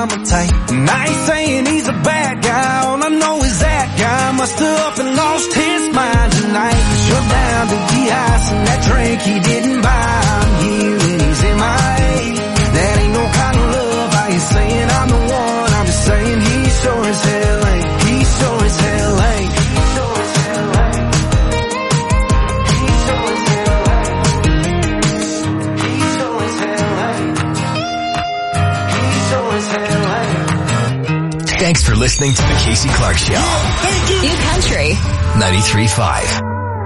mama type. And I ain't saying he's a bad guy, all I know is that guy must have up and lost his mind tonight. 'Cause you're down to de-ice and that drink he didn't buy. I'm here and he's MIA. That ain't no kind of love. I ain't saying I'm the one, I'm just saying he sure as hell ain't. He sure as hell ain't. He sure as hell ain't. He sure as hell ain't. He sure as hell ain't. He sure as hell ain't. Thanks for listening to the Casey Clark Show. Yeah, thank you. New Country 93.5.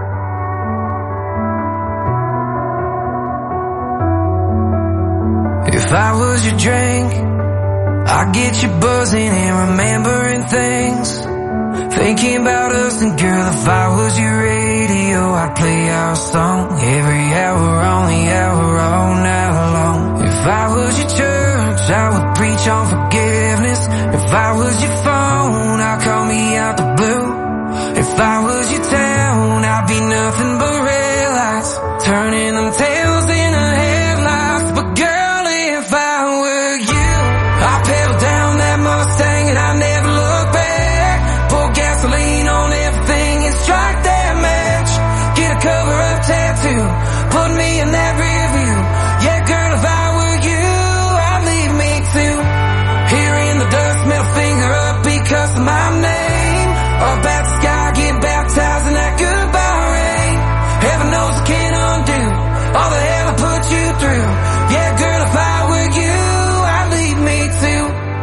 If I was your drink, I'd get you buzzing and remembering things, thinking about us. And girl, if I was your radio, I'd play our song every hour on the hour all night long. If I was your church, I would preach on forgiveness. If I was your phone, I'd call me out the blue. If I was your town, I'd be nothing but red lights, turning them tails into headlights. But girl, if I were you, I'd pedal down that Mustang and I'd never look back. Pour gasoline on everything and strike that match. Get a cover-up tattoo, put me in that rear view. Yeah, girl, if I were you, I'd leave me too. Here in the dust, middle finger up because of my name. Up at the sky, get baptized in that goodbye rain. Heaven knows I can't undo all the hell I put you through. Yeah, girl, if I were you, I'd leave me too.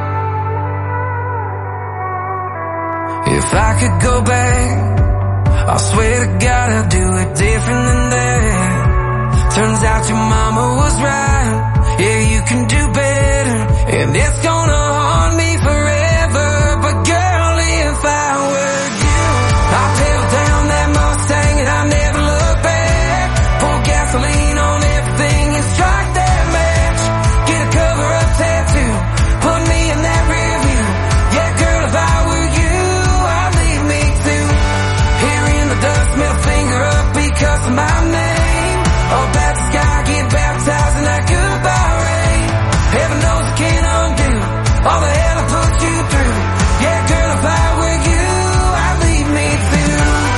If I could go back, I swear to God I'd do it different than that. Turns out your mama was right. Yeah, you can do better, and it's gonna haunt me forever. But girl, if I were you, I'd pedal down that Mustang and I'd never look back. Pour gasoline on everything and strike that match. Get a cover-up tattoo, put me in that rear view. Yeah, girl, if I were you, I'd leave me too. Here in the dust, middle finger up because of my name. Up at the sky, get baptized in that goodbye rain. Heaven knows I can't undo all the hell I put you through. Yeah, girl, if I were you, I'd leave me too.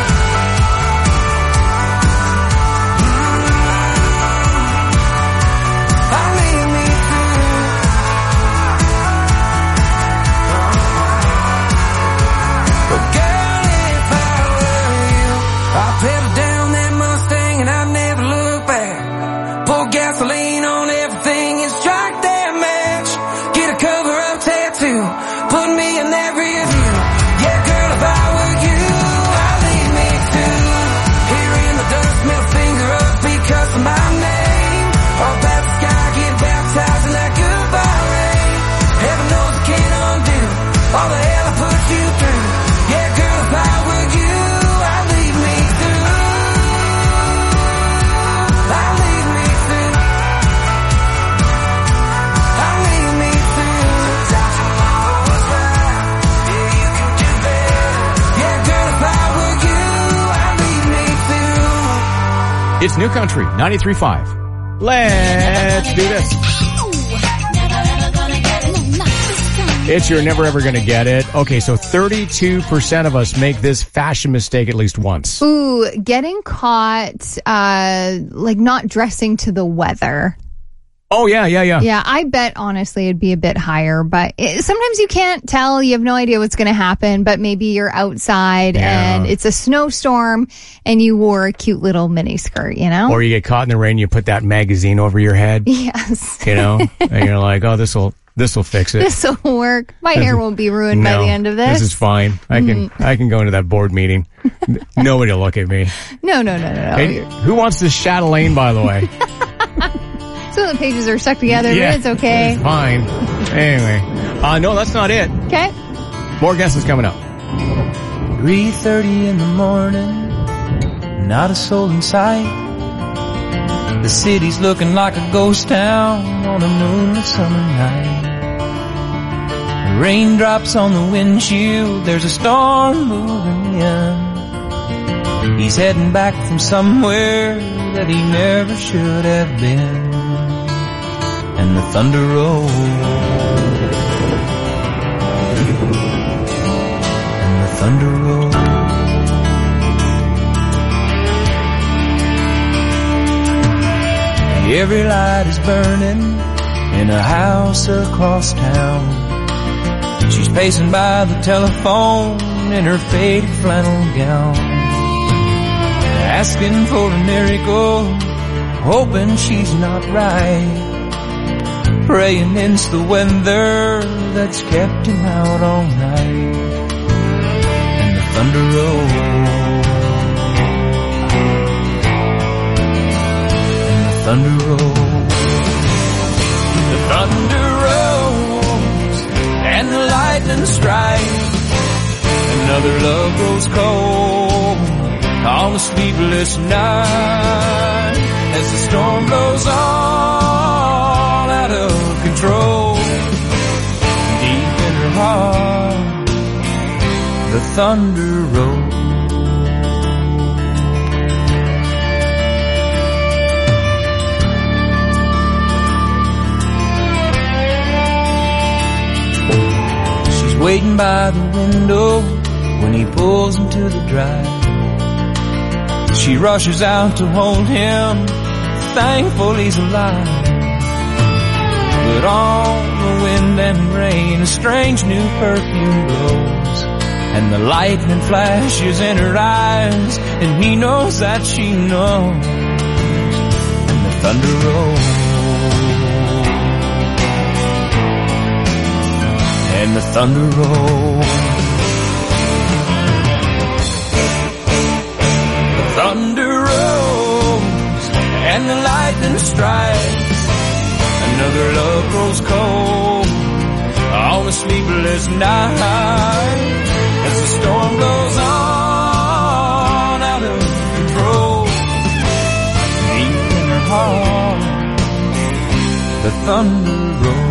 I'd leave me too. But girl, if I were you, I'd pedal down that Mustang and I'd never look back. Pour gasoline on everything and strike that match. Get a cover-up tattoo, put me in that rear view. Yeah, girl, if I were you, I'd leave me too. Here in the dust, middle finger up because of my name. Up at the sky, get baptized in that goodbye rain. Heaven knows I can't undo all the hell I put you through. Yeah, girl, if I were you, I'd leave me too. I'd leave me too. I'd leave me too. Turns out your mama was right. Yeah, you can do better. Yeah, girl, if I were you, I'd leave me too. It's New Country 93.5. Let's do this. It's You're Never Ever Gonna Get It. Okay, so 32% of us make this fashion mistake at least once. Ooh, getting caught, like not dressing to the weather. Oh, yeah. Yeah, I bet honestly it'd be a bit higher, but sometimes you can't tell. You have no idea what's going to happen, but maybe you're outside and it's a snowstorm and you wore a cute little mini skirt, you know? Or you get caught in the rain, you put that magazine over your head. Yes. You know? And you're like, oh, this'll fix it. This'll work. My hair won't be ruined by the end of this. This is fine. I can go into that board meeting. Nobody will look at me. No. Hey, who wants this chatelaine, by the way? So the pages are stuck together, but it's okay. It's fine. Anyway. No, that's not it. Okay. More guesses coming up. 3:30 in the morning, not a soul in sight. The city's looking like a ghost town on a moonlit summer night. Raindrops on the windshield, there's a storm moving in. He's heading back from somewhere that he never should have been. And the thunder rolls. thunder rolls. Every light is burning in a house across town. She's pacing by the telephone in her faded flannel gown, asking for a miracle, hoping she's not right, praying it's the weather that's kept him out all night. And the thunder rolls, and the thunder rolls, the thunder rolls, and the lightning strikes. Another love grows cold on a sleepless night as the storm blows all out of control. Deep in her heart, the thunder rolls. She's waiting by the window when he pulls into the drive. She rushes out to hold him, thankful he's alive. But on the wind and rain, a strange new perfume blows, and the lightning flashes in her eyes, and he knows that she knows. And the thunder rolls, and the thunder rolls. Thunder rolls and the lightning strikes. Another love grows cold on a sleepless night as the storm blows on out of control. Deep in her heart, the thunder rolls.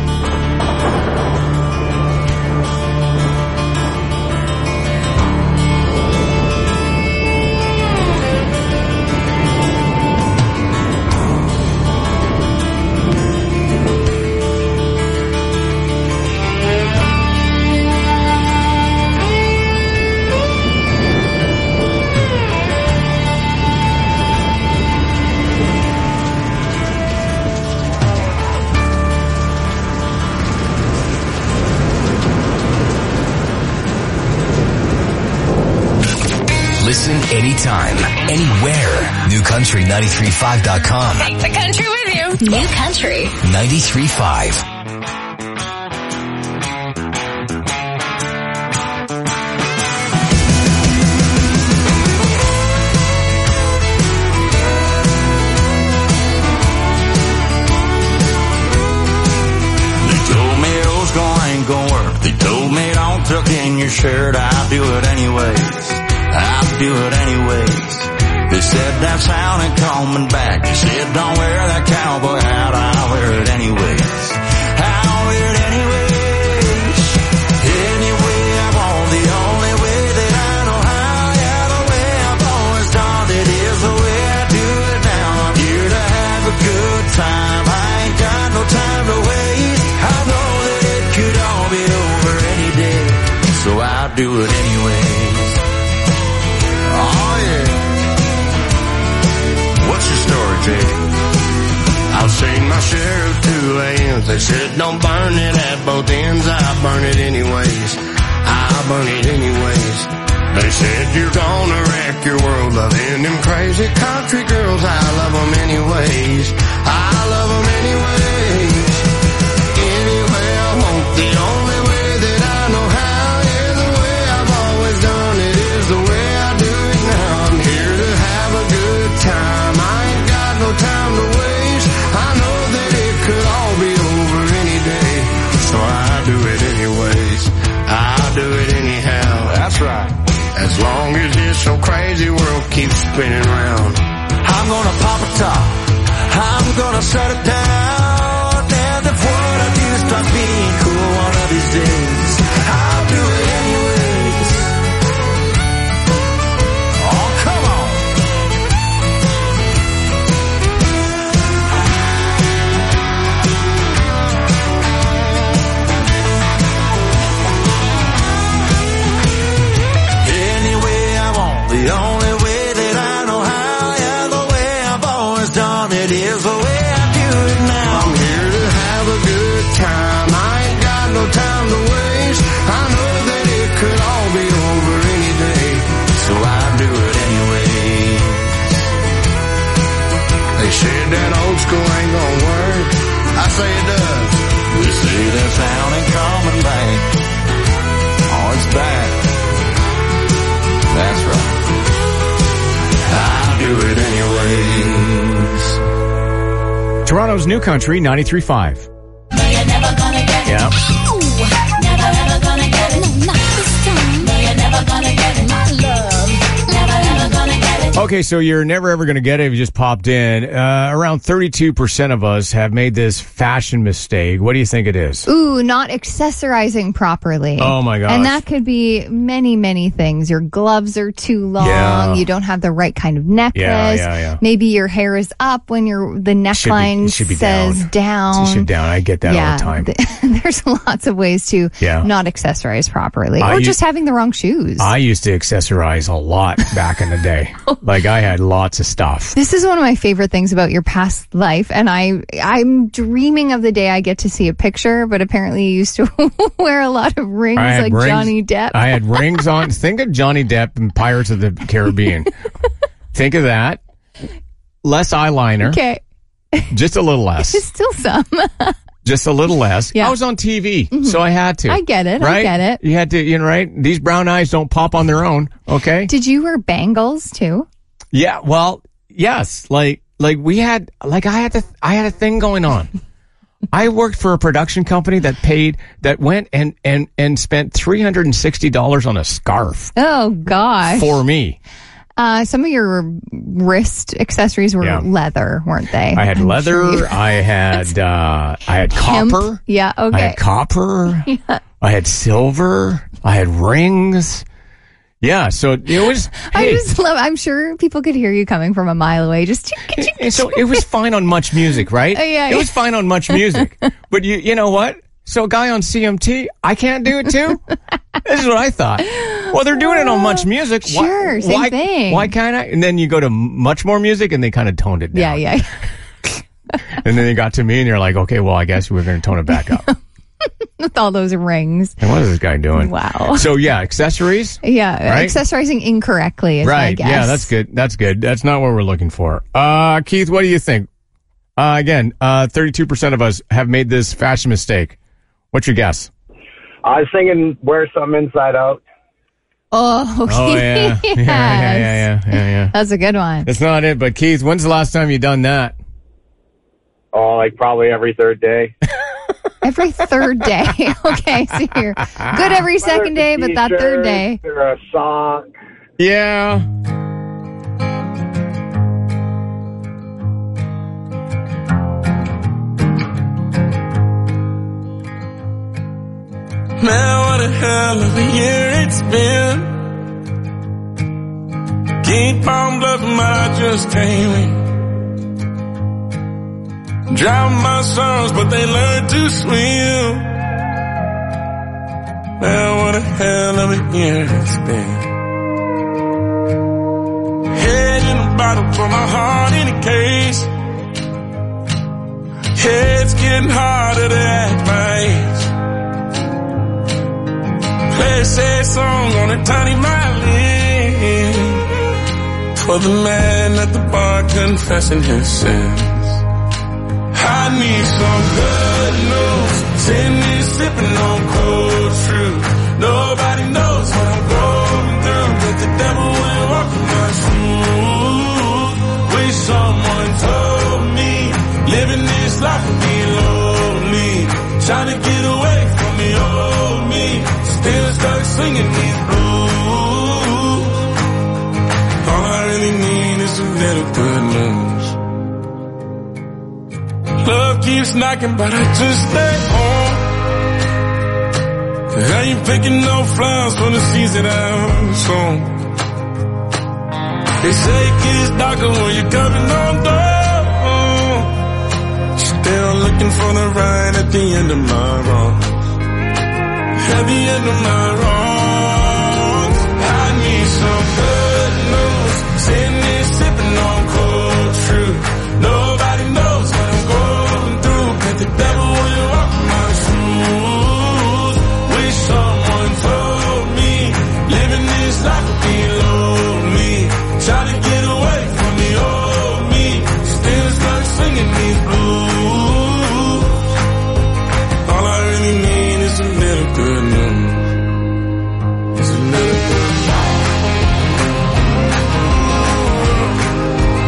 Listen anytime, anywhere. NewCountry935.com. Take the country with you. New Country 93.5. They told me don't tuck in your shirt, I'll do it anyways. I'll do it anyways. They said that sounded coming back. They said don't wear that cowboy hat, I'll wear it anyways. I'll wear it anyways. Anyway I want, the only way that I know how. Yeah, the way I've always done it is the way I do it now. I'm here to have a good time, I ain't got no time to waste. I know that it could all be over any day, so I'll do it anyways. Oh yeah. What's your story, Jay? I've seen my share of 2 a.m.s. They said don't burn it at both ends. I burn it anyways. I burn it anyways. They said you're gonna wreck your world loving them crazy country girls. I love them anyways. I love them anyways. Anyway I want, the only way that I know how. Yeah, the way I've always done it is the way I do it now. I'm here to have a good time, I ain't got no time to waste. I know that it could all be over any day, so I do it anyways. I do it anyhow. That's right. As long as this so crazy world keeps spinning round, I'm gonna pop a top, I'm gonna shut it down. And if what I do starts being cool one of these days, I'll do it anyways. Oh, come on. Toronto's New Country 93.5. No, you're never gonna get it. Yeah. Never ever gonna get it. No, not this time. No, you're never gonna get it. My love. Never ever gonna get it. Okay, so you're never ever going to get it if you just popped in. Around 32% of us have made this fashion mistake. What do you think it is? Ooh, not accessorizing properly. Oh, my gosh. And that could be many, many things. Your gloves are too long. Yeah. You don't have the right kind of necklace. Yeah. Maybe your hair is up when the neckline should be says down. It should down. I get that all the time. There's lots of ways to not accessorize properly. Or just having the wrong shoes. I used to accessorize a lot back in the day. Like I had lots of stuff. This is one of my favorite things about your past life, and I'm dreaming of the day I get to see a picture, but apparently you used to wear a lot of rings like rings. Johnny Depp. I had rings on. Think of Johnny Depp in Pirates of the Caribbean. Think of that. Less eyeliner. Okay. Just a little less. Still some. Just a little less. Yeah. I was on TV, so I had to. I get it. Right? I get it. You had to, right? These brown eyes don't pop on their own, okay? Did you wear bangles too? Yeah, well, yes. Like we had, I had a thing going on. I worked for a production company that went and spent $360 on a scarf. Oh, gosh. For me. Some of your wrist accessories were leather, weren't they? I had leather. Sure. I had copper. Hemp. Yeah, okay. I had copper. Yeah. I had silver. I had rings. Yeah, so it was. Hey, I'm sure people could hear you coming from a mile away. Just so it was fine on Much Music, right? It was fine on Much Music. But you know what? So a guy on CMT, I can't do it too? This is what I thought. Well, they're doing it on Much Music. Sure, same thing. Why can't I? And then you go to Much More Music and they kind of toned it down. Yeah. And then they got to me and they're like, okay, well, I guess we're going to tone it back up. With all those rings. And what is this guy doing? Wow. So yeah, accessories. Yeah, right? Accessorizing incorrectly is my guess. Yeah, that's good. That's good. That's not what we're looking for. Keith, what do you think? Again, 32% of us have made this fashion mistake. What's your guess? I was thinking wear something inside out. Oh, okay. Oh, yeah. Yes. Yeah. That's a good one. It's not it, but Keith, when's the last time you done that? Oh, like probably every third day. Every third day. Okay, so you're good every second day, but that third day. Or a sock. Yeah. Man, what a hell of a year it's been. Keep on bluffing, but I just can't win. Drown my sons, but they learn to swim. Man, what a hell of a year it's been. Head in a bottle, put my heart in a case. Yeah, it's getting harder to act my age. Play a sad song on a tiny violin for the man at the bar confessing his sins. I need some good news. Sitting here sipping on cold fruit. Nobody knows what I'm going through, but the devil will walk in my shoes. Wish someone told me living this life would be lonely. Trying to get away from the old me. Still stuck singing these blues. All I really need is a little good news. Love keeps knocking, but I just stay home. I ain't picking no flowers for the seeds that I'm sown. They say it gets darker when you're coming on down. Still looking for the ride at the end of my wrongs. At the end of my wrongs. I need some good news. Sitting here sipping on cold fruit. Nobody knows what I'm going through, but the devil will walk my shoes. Wish someone told me living this life would be lonely. Trying to get away from the old me. Still stuck singing these blues. All I really need is a little good news. It's a little good news.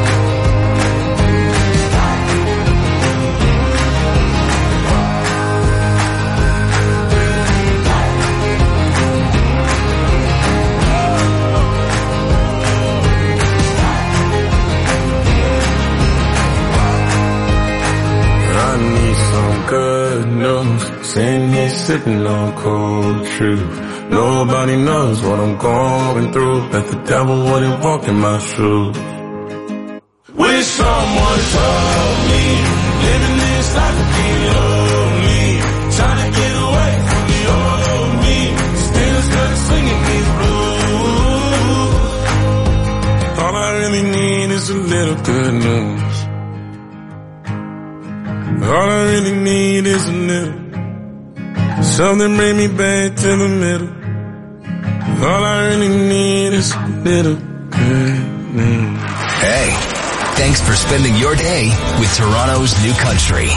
some good news. Sitting here sipping on cold truth. Nobody knows what I'm going through. Bet the devil wouldn't walk in my shoes. Wish someone told me living this life would be lonely. Trying to get away from the old me. Still stuck singing these blues. All I really need is a little good news. All I really need is a little. Something bring me back to the middle. All I really need is a little good news. Hey, thanks for spending your day with Toronto's New Country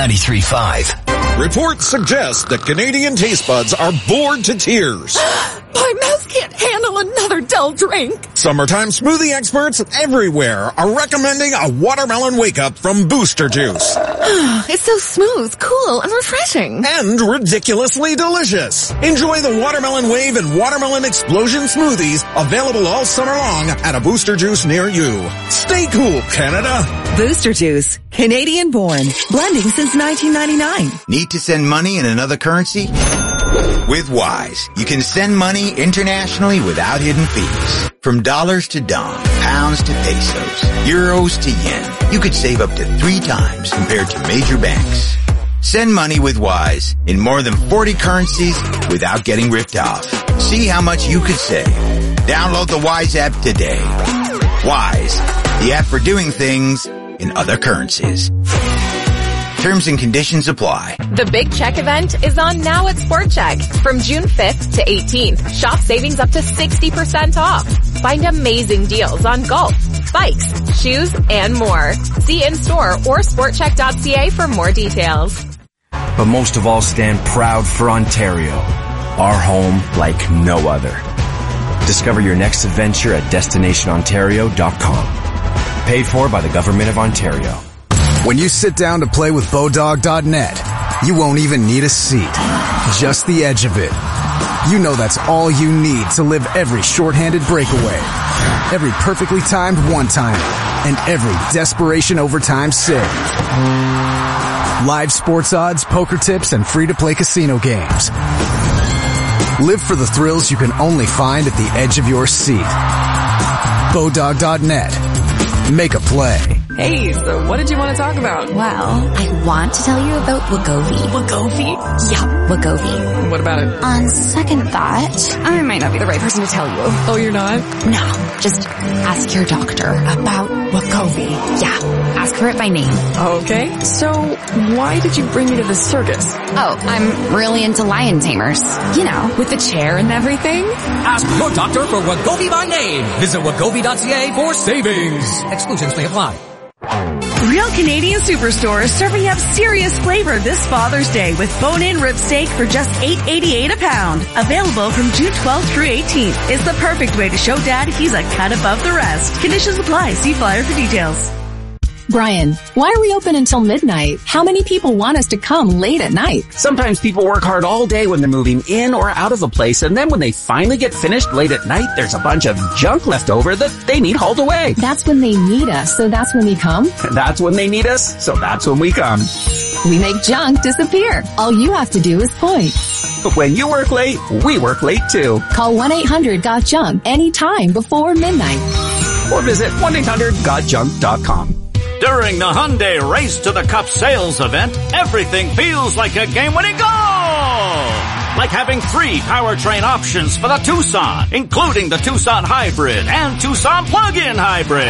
93.5. Reports suggest that Canadian taste buds are bored to tears. My mouth can't handle another dull drink. Summertime smoothie experts everywhere are recommending a watermelon wake-up from Booster Juice. It's so smooth, cool, and refreshing. And ridiculously delicious. Enjoy the Watermelon Wave and Watermelon Explosion smoothies, available all summer long at a Booster Juice near you. Stay cool, Canada. Booster Juice, Canadian born, blending since 1999. Need to send money in another currency? With Wise, you can send money internationally without hidden fees. From dollars to dong, pounds to pesos, euros to yen, you could save up to 3 times compared to major banks. Send money with Wise in more than 40 currencies without getting ripped off. See how much you could save. Download the Wise app today. Wise, the app for doing things in other currencies. Terms and conditions apply. The Big Check event is on now at Sport Check. From June 5th to 18th, shop savings up to 60% off. Find amazing deals on golf, bikes, shoes, and more. See in-store or sportcheck.ca for more details. But most of all, stand proud for Ontario, our home like no other. Discover your next adventure at destinationontario.com. Paid for by the Government of Ontario. When you sit down to play with Bodog.net, you won't even need a seat. Just the edge of it. You know that's all you need to live every shorthanded breakaway, every perfectly timed one-timer, and every desperation overtime save. Live sports odds, poker tips, and free-to-play casino games. Live for the thrills you can only find at the edge of your seat. Bodog.net. Make a play. Hey, so what did you want to talk about? Well, I want to tell you about Wegovy. Wegovy? Yeah, Wegovy. What about it? On second thought, I might not be the right person to tell you. Oh, you're not? No, just ask your doctor about Wegovy. Yeah, ask her it by name. Okay, so why did you bring me to the circus? Oh, I'm really into lion tamers. You know, with the chair and everything. Ask your doctor for Wegovy by name. Visit Wegovy.ca for savings. Exclusions may apply. Real Canadian Superstore is serving up serious flavor this Father's Day with bone-in rib steak for just $8.88 a pound. Available from June 12th through 18th. It's the perfect way to show Dad he's a cut above the rest. Conditions apply. See flyer for details. Brian, why are we open until midnight? How many people want us to come late at night? Sometimes people work hard all day when they're moving in or out of a place, and then when they finally get finished late at night, there's a bunch of junk left over that they need hauled away. That's when they need us, so that's when we come? That's when they need us, so that's when we come. We make junk disappear. All you have to do is point. But when you work late, we work late too. Call 1-800-GOT-JUNK anytime before midnight. Or visit 1-800-GOTJUNK.com. During the Hyundai Race to the Cup sales event, everything feels like a game-winning goal! Like having 3 powertrain options for the Tucson, including the Tucson Hybrid and Tucson Plug-in Hybrid.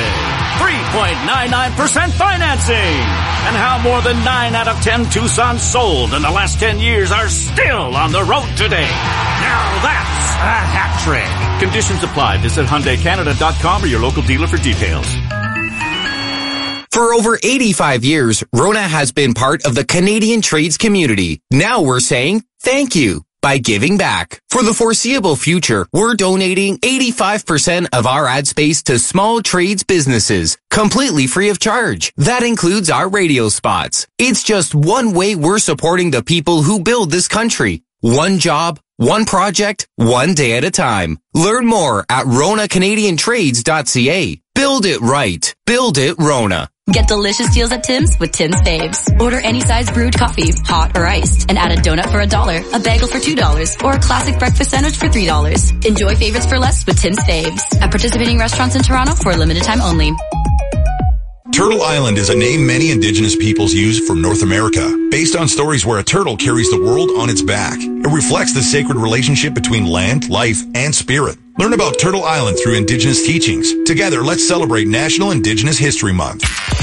3.99% financing. And how more than 9 out of 10 Tucsons sold in the last 10 years are still on the road today. Now that's a hat trick. Conditions apply. Visit HyundaiCanada.com or your local dealer for details. For over 85 years, Rona has been part of the Canadian trades community. Now we're saying thank you by giving back. For the foreseeable future, we're donating 85% of our ad space to small trades businesses, completely free of charge. That includes our radio spots. It's just one way we're supporting the people who build this country. One job, one project, one day at a time. Learn more at RonaCanadianTrades.ca. Build it right. Build it Rona. Get delicious deals at Tim's with Tim's Faves. Order any size brewed coffee, hot or iced, and add a donut for $1, a bagel for $2, or a classic breakfast sandwich for $3. Enjoy favorites for less with Tim's Faves. At participating restaurants in Toronto for a limited time only. Turtle Island is a name many Indigenous peoples use for North America, based on stories where a turtle carries the world on its back. It reflects the sacred relationship between land, life, and spirit. Learn about Turtle Island through Indigenous teachings. Together, let's celebrate National Indigenous History Month.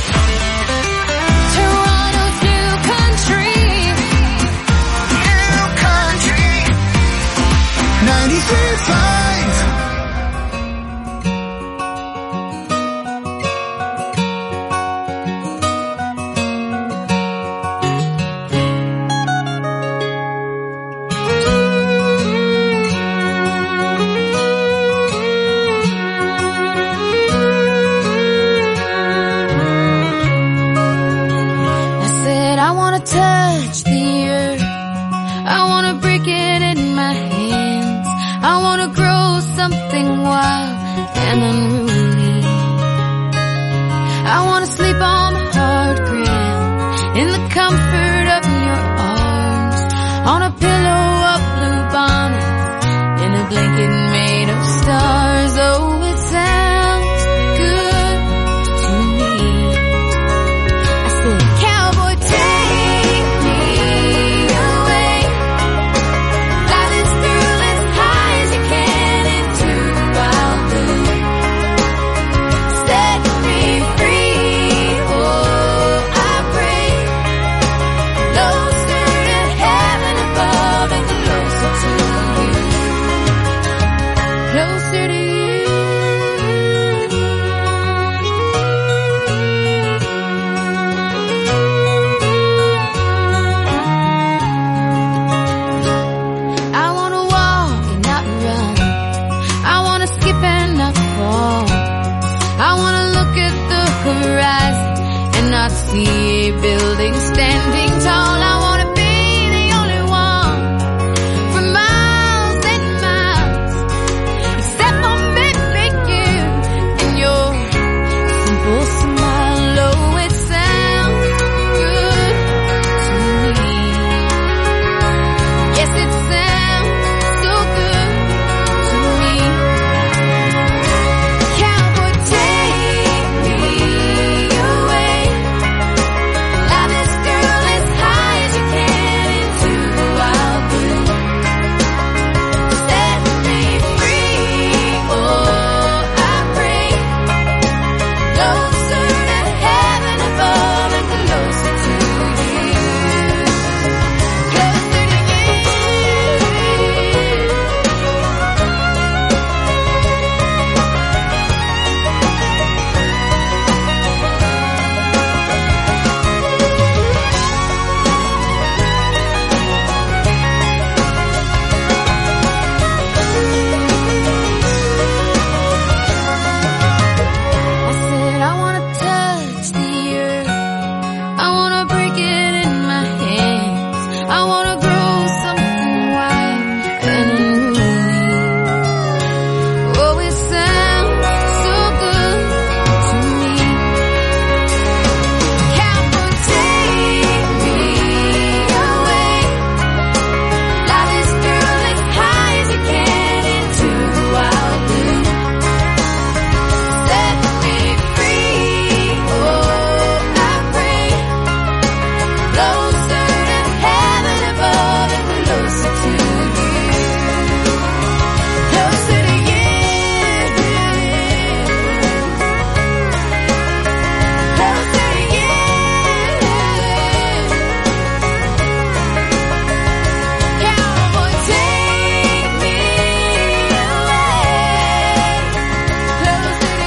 Toronto's new country. New country. 93.5. Touch the earth. I wanna break it in my hands. I wanna grow something wild and unruly. I wanna sleep on the hard ground in the comfort of your arms, on a pillow of blue bonnets, in a blanket made of stars. Oh, it sounds good to me. I said, cowboy, take me away. Fly this girl as high as you can into wild blue. Set me free, oh, I pray. Closer to heaven above and closer to you. Closer to you. I wanna walk and not run. I wanna skip and not fall. I wanna look at the horizon and not see a building standing tall. I wanna be the only one for miles and miles, except for maybe you and your simple smile. Oh, it sounds good to me. Yes, it sounds so good to me. Cowboy, take me away. Fly this girl as high as you can into wild blue. Set me free, oh, I pray. Closer to heaven above and closer to you. Closer to I said I wanna touch the earth. I wanna break it in my hands. I wanna grow something wild and unruly. Oh, it sounds so good to me. Cowboy, take me away. Fly this girl as high as you can into wild blue. Set me free, oh, I pray. Closer to heaven above and closer to you. Closer to you. Closer to you. Cowboy, take me away. Closer to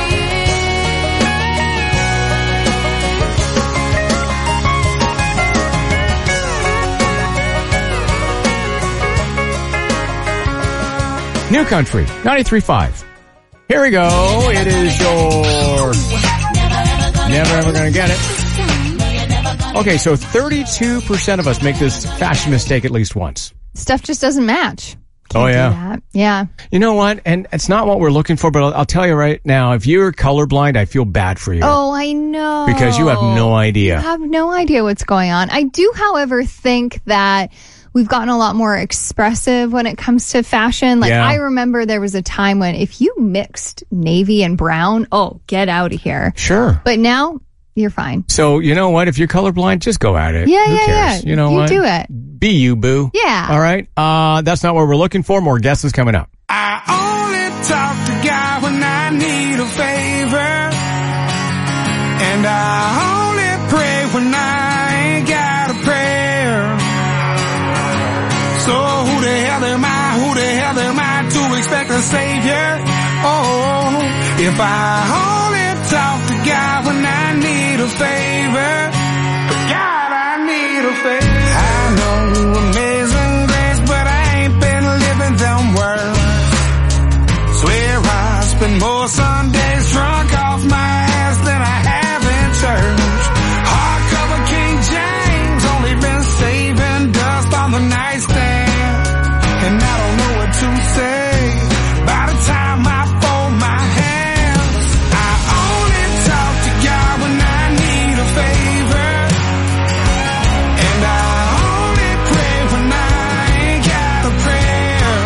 New Country, 93.5. Here we go. It is your Never Ever Gonna Get It. Okay, so 32% of us make this fashion mistake at least once. Stuff just doesn't match. Oh, yeah. Do that. Yeah. You know what? And it's not what we're looking for, but I'll tell you right now, if you're colorblind, I feel bad for you. Oh, I know. Because you have no idea. You have no idea what's going on. I do, however, think that we've gotten a lot more expressive when it comes to fashion. Like, I remember there was a time when if you mixed navy and brown, oh, get out of here. Sure. But now, you're fine. So, you know what? If you're colorblind, just go at it. Yeah, Who cares? yeah. You know what? You do it. Be you, boo. Yeah. All right. That's not what we're looking for. More guesses coming up. I only talk to God when I need a favor. And I only pray when I ain't got a prayer. So who the hell am I to expect a savior? Oh, if I only talk to God when I need a favor. God, I need a favor. I know amazing grace, but I ain't been living them words. Swear I spend more Sundays drunk off my ass than I have in church. Hardcover King James, only been saving dust on the nightstand. And I don't know what to say by the time I fold my hands. I only talk to God when I need a favor. And I only pray when I ain't got a prayer.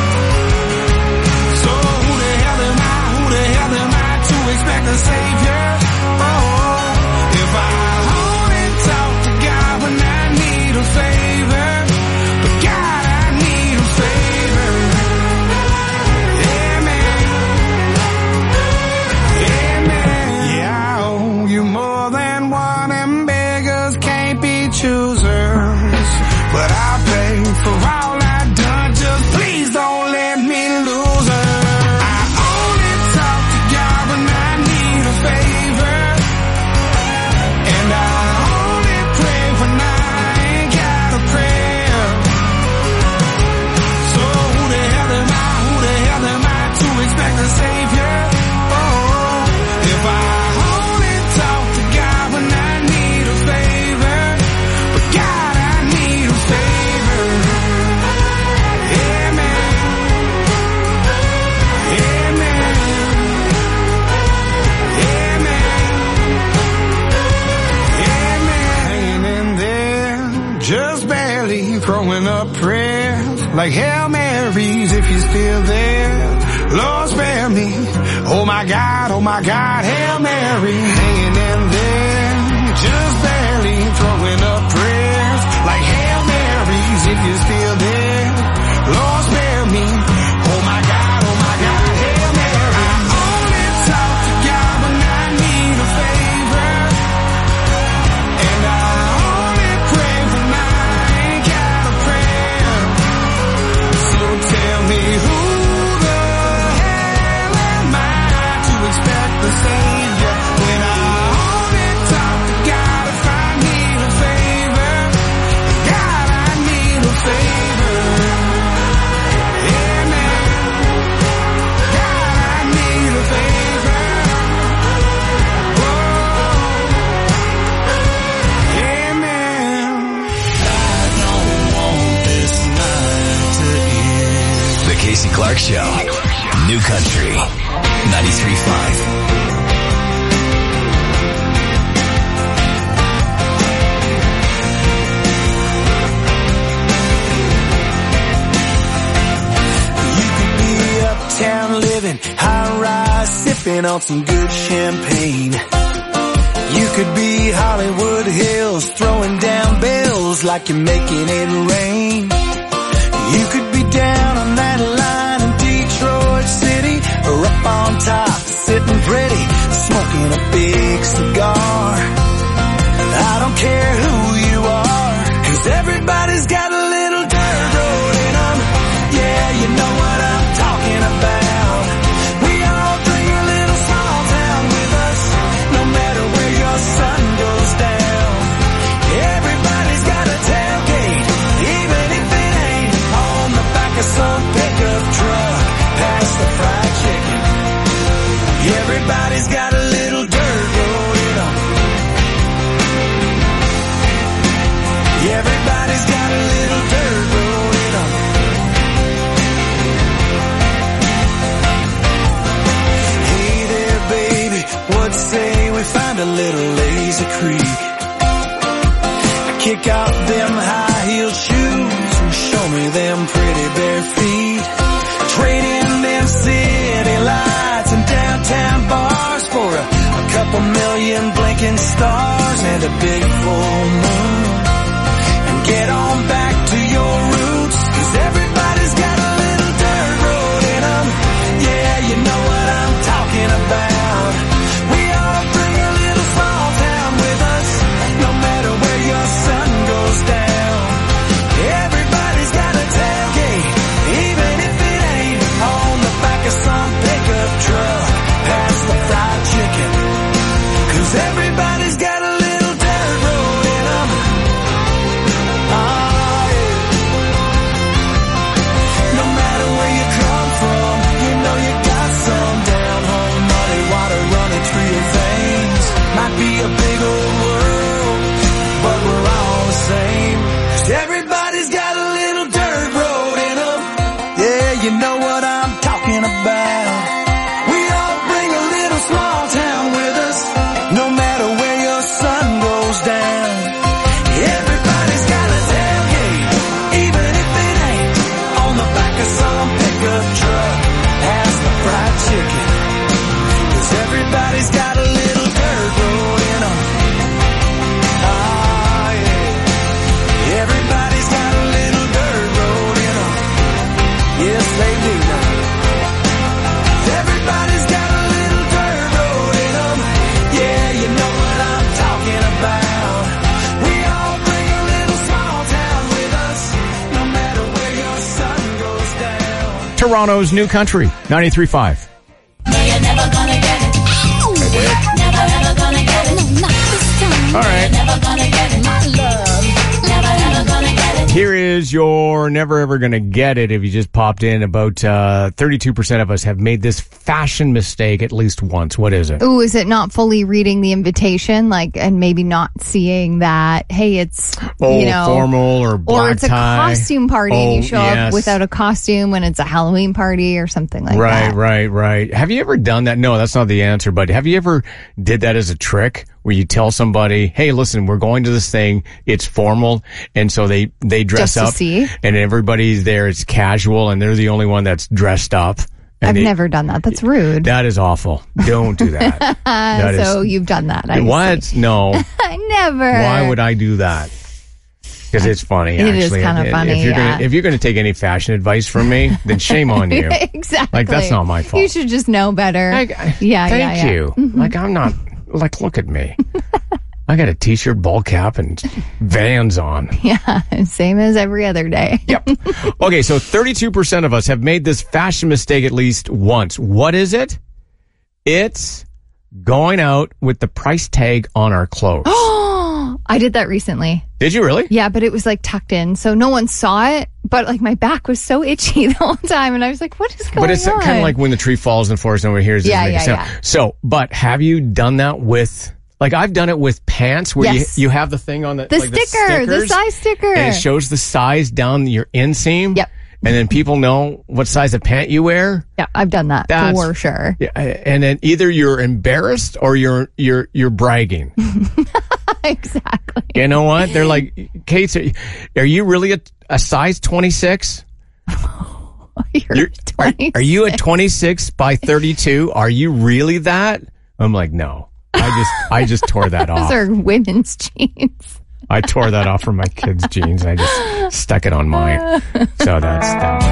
So who the hell am I to expect a savior? Oh, if I only talk to God when I need a favor. But God, I need a favor. Amen. Amen. Yeah, I owe you more than one, and beggars can't be choosers. But I'll pay for all I've done, just please don't let me lose her. I only talk to God when I need a favor. And I only pray when I ain't got a prayer. So who the hell am I to expect a savior? Oh, if I only talk to God when I need a favor. But God, I need a favor. Amen. Amen. Amen. Hanging in there, just barely throwing up prayers like Hail Marys if you're still there. Lord, spare me. Oh my God, Hail Mary. Hanging in there, just barely throwing up prayers like Hail Marys if you're still there. Lord, spare me. Oh my God, Hail Mary. I only talk to God when I need a favor. And I only pray when I ain't got a prayer. So tell me who the hell am I to expect the savior when I only talk to God if I need a favor. God, I need a favor. Amen. God, I need a favor. Oh, amen. I don't want this night to end. The Casey Clark Show. New Country. 93.5. Uptown living, high rise, sipping on some good champagne. You could be Hollywood Hills, throwing down bills like you're making it rain. You could be down on that line in Detroit City, or up on top, sitting pretty, smoking a big cigar. I don't care who you are, 'cause everybody's got a little dirt road in them. Yeah, you know what I'm talking about. We all bring a little small town with us, no matter where your sun goes down. Everybody's got a tailgate, even if it ain't on the back of some pickup truck, past the fried chicken. Everybody's got a little dirt road. little lazy creek. I kick out them high-heeled shoes and show me them pretty bare feet. Trade in them city lights and downtown bars for a couple million blinking stars and a big full moon. And get on back to your roots, 'cause everybody's got a little dirt road in them. Yeah, you know what I'm talking about. We all bring a little small town with us, no matter where your sun goes down. Everybody's got a tailgate, even if it ain't on the back of some pickup truck. Pass the fried chicken, 'cause everybody's got a little dirt road in them. Oh, yeah. No matter where you come from, you know you got some down home muddy water running through your veins. Might be a big old world, but we're all the same. 'Cause everybody's got a little dirt road in them. Yeah, you know what I'm talking about. We all bring a little small town with us, no matter where your sun goes down. Everybody's got a tailgate, even if it ain't on the back of some pickup truck. Pass the fried chicken, 'cause everybody's got a little dirt road in them. Ah, yeah. Everybody's got a little dirt road in them. Yes, they do. Everybody's got a little dirt road in them. Yeah, you know what I'm talking about. We all bring a little small town with us, no matter where your sun goes down. Toronto's New Country, 93.5. You're never gonna get it. Never ever gonna get it. No, not this time. All right. Never gonna get it. My love. Never ever gonna get it. Here is your never ever gonna get it. If you just popped in, about 32% of us have made this fashion mistake at least once. What is it? Ooh, is it not fully reading the invitation, and maybe not seeing that, hey, it's, formal or black or it's a tie. costume party and you show up yes. without a costume when it's a Halloween party or something like that. Right. Have you ever done that? No, that's not the answer, but have you ever did that as a trick where you tell somebody, hey, listen, we're going to this thing, it's formal, and so they dress Just to up see? And everybody's there, it's casual, and they're the only one that's dressed up. I've never done that. That's rude. That is awful. Don't do that. You've done that. What? No. Never. Why would I do that? Because it's funny, It actually. is kind of funny, If you're going to take any fashion advice from me, then shame on you. Exactly. That's not my fault. You should just know better. Thank you. Mm-hmm. I'm not, look at me. I got a t-shirt, ball cap, and Vans on. Yeah, same as every other day. Yep. Okay, so 32% of us have made this fashion mistake at least once. What is it? It's going out with the price tag on our clothes. I did that recently. Did you really? Yeah, but it was tucked in, so no one saw it. But my back was so itchy the whole time, and I was like, "What is going on?" But it's kind of like when the tree falls in the forest, and over here is yeah. So, but have you done that with? I've done it with pants where you have the thing on the sticker, the size sticker, and it shows the size down your inseam. Yep. And then people know what size of pant you wear. Yeah, I've done that for sure. Yeah, and then either you're embarrassed or you're bragging. Exactly. You know what? They're like, Kate, are you really a size 26? Are you a 26 by 32? Are you really that? I'm like, no. I just tore that off. Those are women's jeans. I tore that off from my kids' jeans. I just stuck it on mine. So that's that.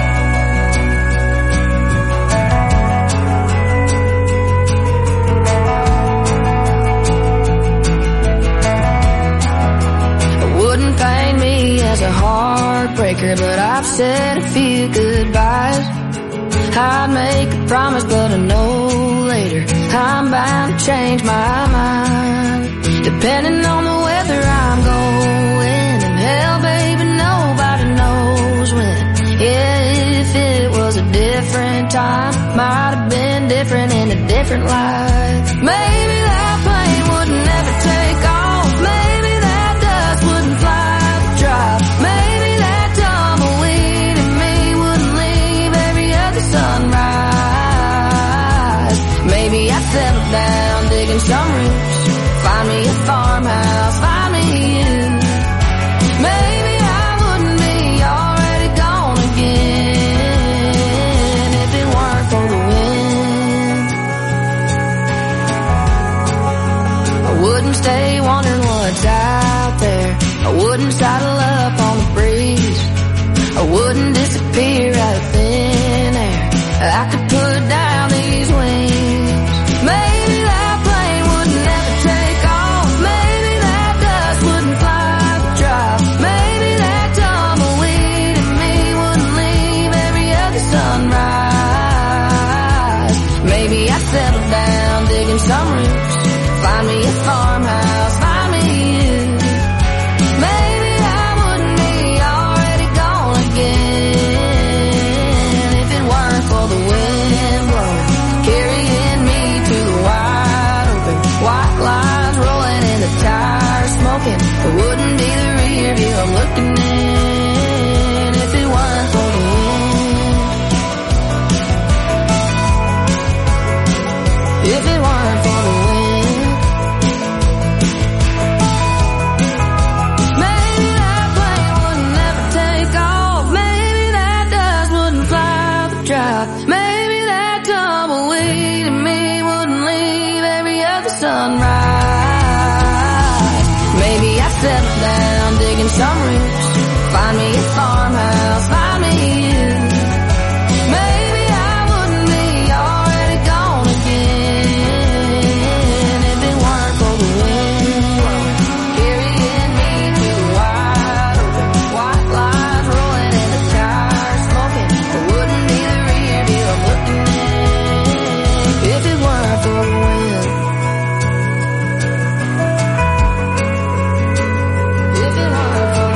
Wouldn't paint me as a heartbreaker, but I've said a few goodbyes. I'd make a promise, but I know later I'm bound to change my mind. Depending on the weather I'm going, and hell, baby, nobody knows when. Yeah, if it was a different time, might have been different in a different life. Maybe that plane would never take off. Maybe that dust wouldn't fly the drive. Maybe that tumbleweed in me wouldn't leave every other sunrise. Maybe I'd settle down digging some roots. wouldn't saddle up on the breeze. I wouldn't disappear out of thin air. I could put down these wings. Maybe that plane wouldn't ever take off. Maybe that dust wouldn't fly the drop. Maybe that tumbleweed in me wouldn't leave every other sunrise. Maybe I'd settle down digging some roots. Find me a farmhouse, find me you. Maybe I wouldn't be already gone again if it weren't for the wind blowing, carrying me to the wide open. White lines rolling in the tires smoking. It wouldn't be the rear view I'm looking in if it weren't for the wind. If it weren't for the wind. Maybe that tumbleweed in me wouldn't leave every other sunrise. Maybe I settle down digging some roots. Find me a farmhouse, find me you. Maybe I wouldn't be already gone again if it weren't for the wind carrying me to the wide open. White lines rolling in the tires smoking. It wouldn't be the rear view I'm looking in if it weren't for the wind. If it weren't for the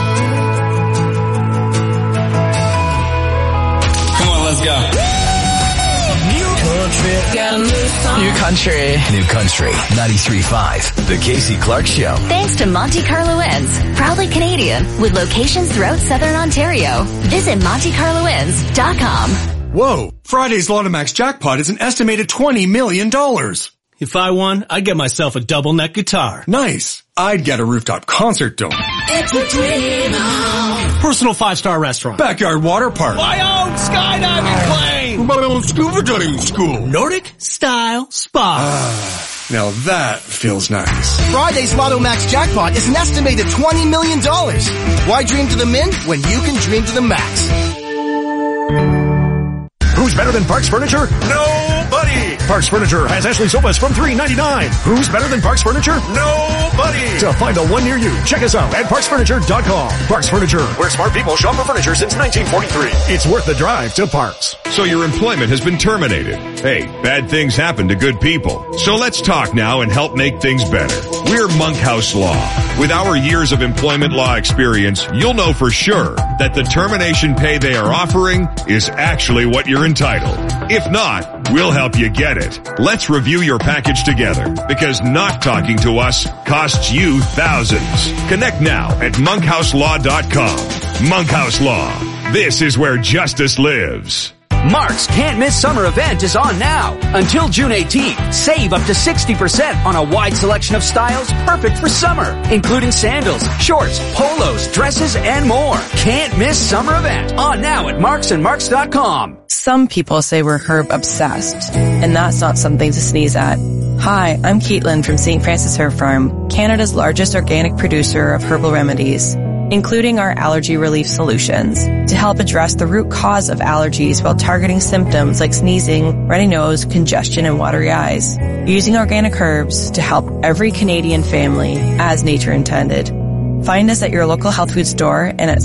wind. Come on, let's go. New country. New country. 93.5. The Casey Clark Show. Thanks to Monte Carlo Inns, proudly Canadian, with locations throughout Southern Ontario. Visit MonteCarloInns.com. Whoa! Friday's Lotomax jackpot is an estimated $20 million. If I won, I'd get myself a double neck guitar. Nice. I'd get a rooftop concert dome. It's a dream. Personal 5-star restaurant. Backyard water park. My own skydiving plane. My own scuba diving school. Nordic style spa. Now that feels nice. Friday's Lotomax jackpot is an estimated $20 million. Why dream to the min when you can dream to the max? Who's better than Parks Furniture? Nobody! Parks Furniture has Ashley sofas from $399. Who's better than Parks Furniture? Nobody! To find the one near you, check us out at parksfurniture.com. Parks Furniture, where smart people shop for furniture since 1943. It's worth the drive to Parks. So your employment has been terminated. Hey, bad things happen to good people. So let's talk now and help make things better. We're Monkhouse Law. With our years of employment law experience, you'll know for sure that the termination pay they are offering is actually what you're entitled. If not, we'll help you get it. Let's review your package together, because not talking to us costs you thousands. Connect now at monkhouselaw.com. Monkhouse Law. This is where justice lives. Mark's Can't Miss Summer event is on now. Until June 18th, save up to 60% on a wide selection of styles perfect for summer, including sandals, shorts, polos, dresses, and more. Can't Miss Summer event on now at marksandmarks.com. Some people say we're herb obsessed, and that's not something to sneeze at. Hi, I'm Caitlin from St. Francis Herb Farm, Canada's largest organic producer of herbal remedies, including our allergy relief solutions, to help address the root cause of allergies while targeting symptoms like sneezing, runny nose, congestion, and watery eyes, using organic herbs to help every Canadian family as nature intended. Find us at your local health food store and at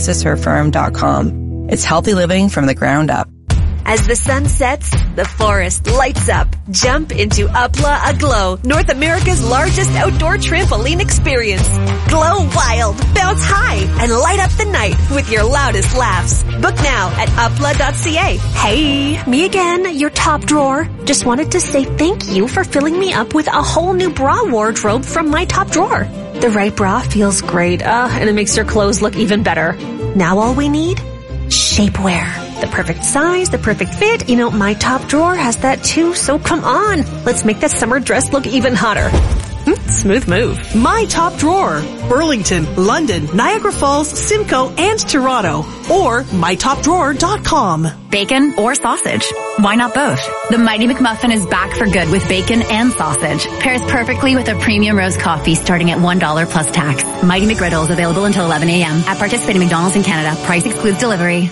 stfrancisherbfarm.com. It's healthy living from the ground up. As the sun sets, the forest lights up. Jump into Upla Aglow, North America's largest outdoor trampoline experience. Glow wild, bounce high, and light up the night with your loudest laughs. Book now at upla.ca. Hey, me again, your top drawer. Just wanted to say thank you for filling me up with a whole new bra wardrobe from my top drawer. The right bra feels great, and it makes your clothes look even better. Now all we need? Shapewear. The perfect size, the perfect fit. My top drawer has that too, so come on. Let's make that summer dress look even hotter. Smooth move. My Top Drawer. Burlington, London, Niagara Falls, Simcoe, and Toronto. Or mytopdrawer.com. Bacon or sausage? Why not both? The Mighty McMuffin is back for good with bacon and sausage. Pairs perfectly with a premium roast coffee starting at $1 plus tax. Mighty McGriddle is available until 11 a.m. at participating McDonald's in Canada. Price excludes delivery.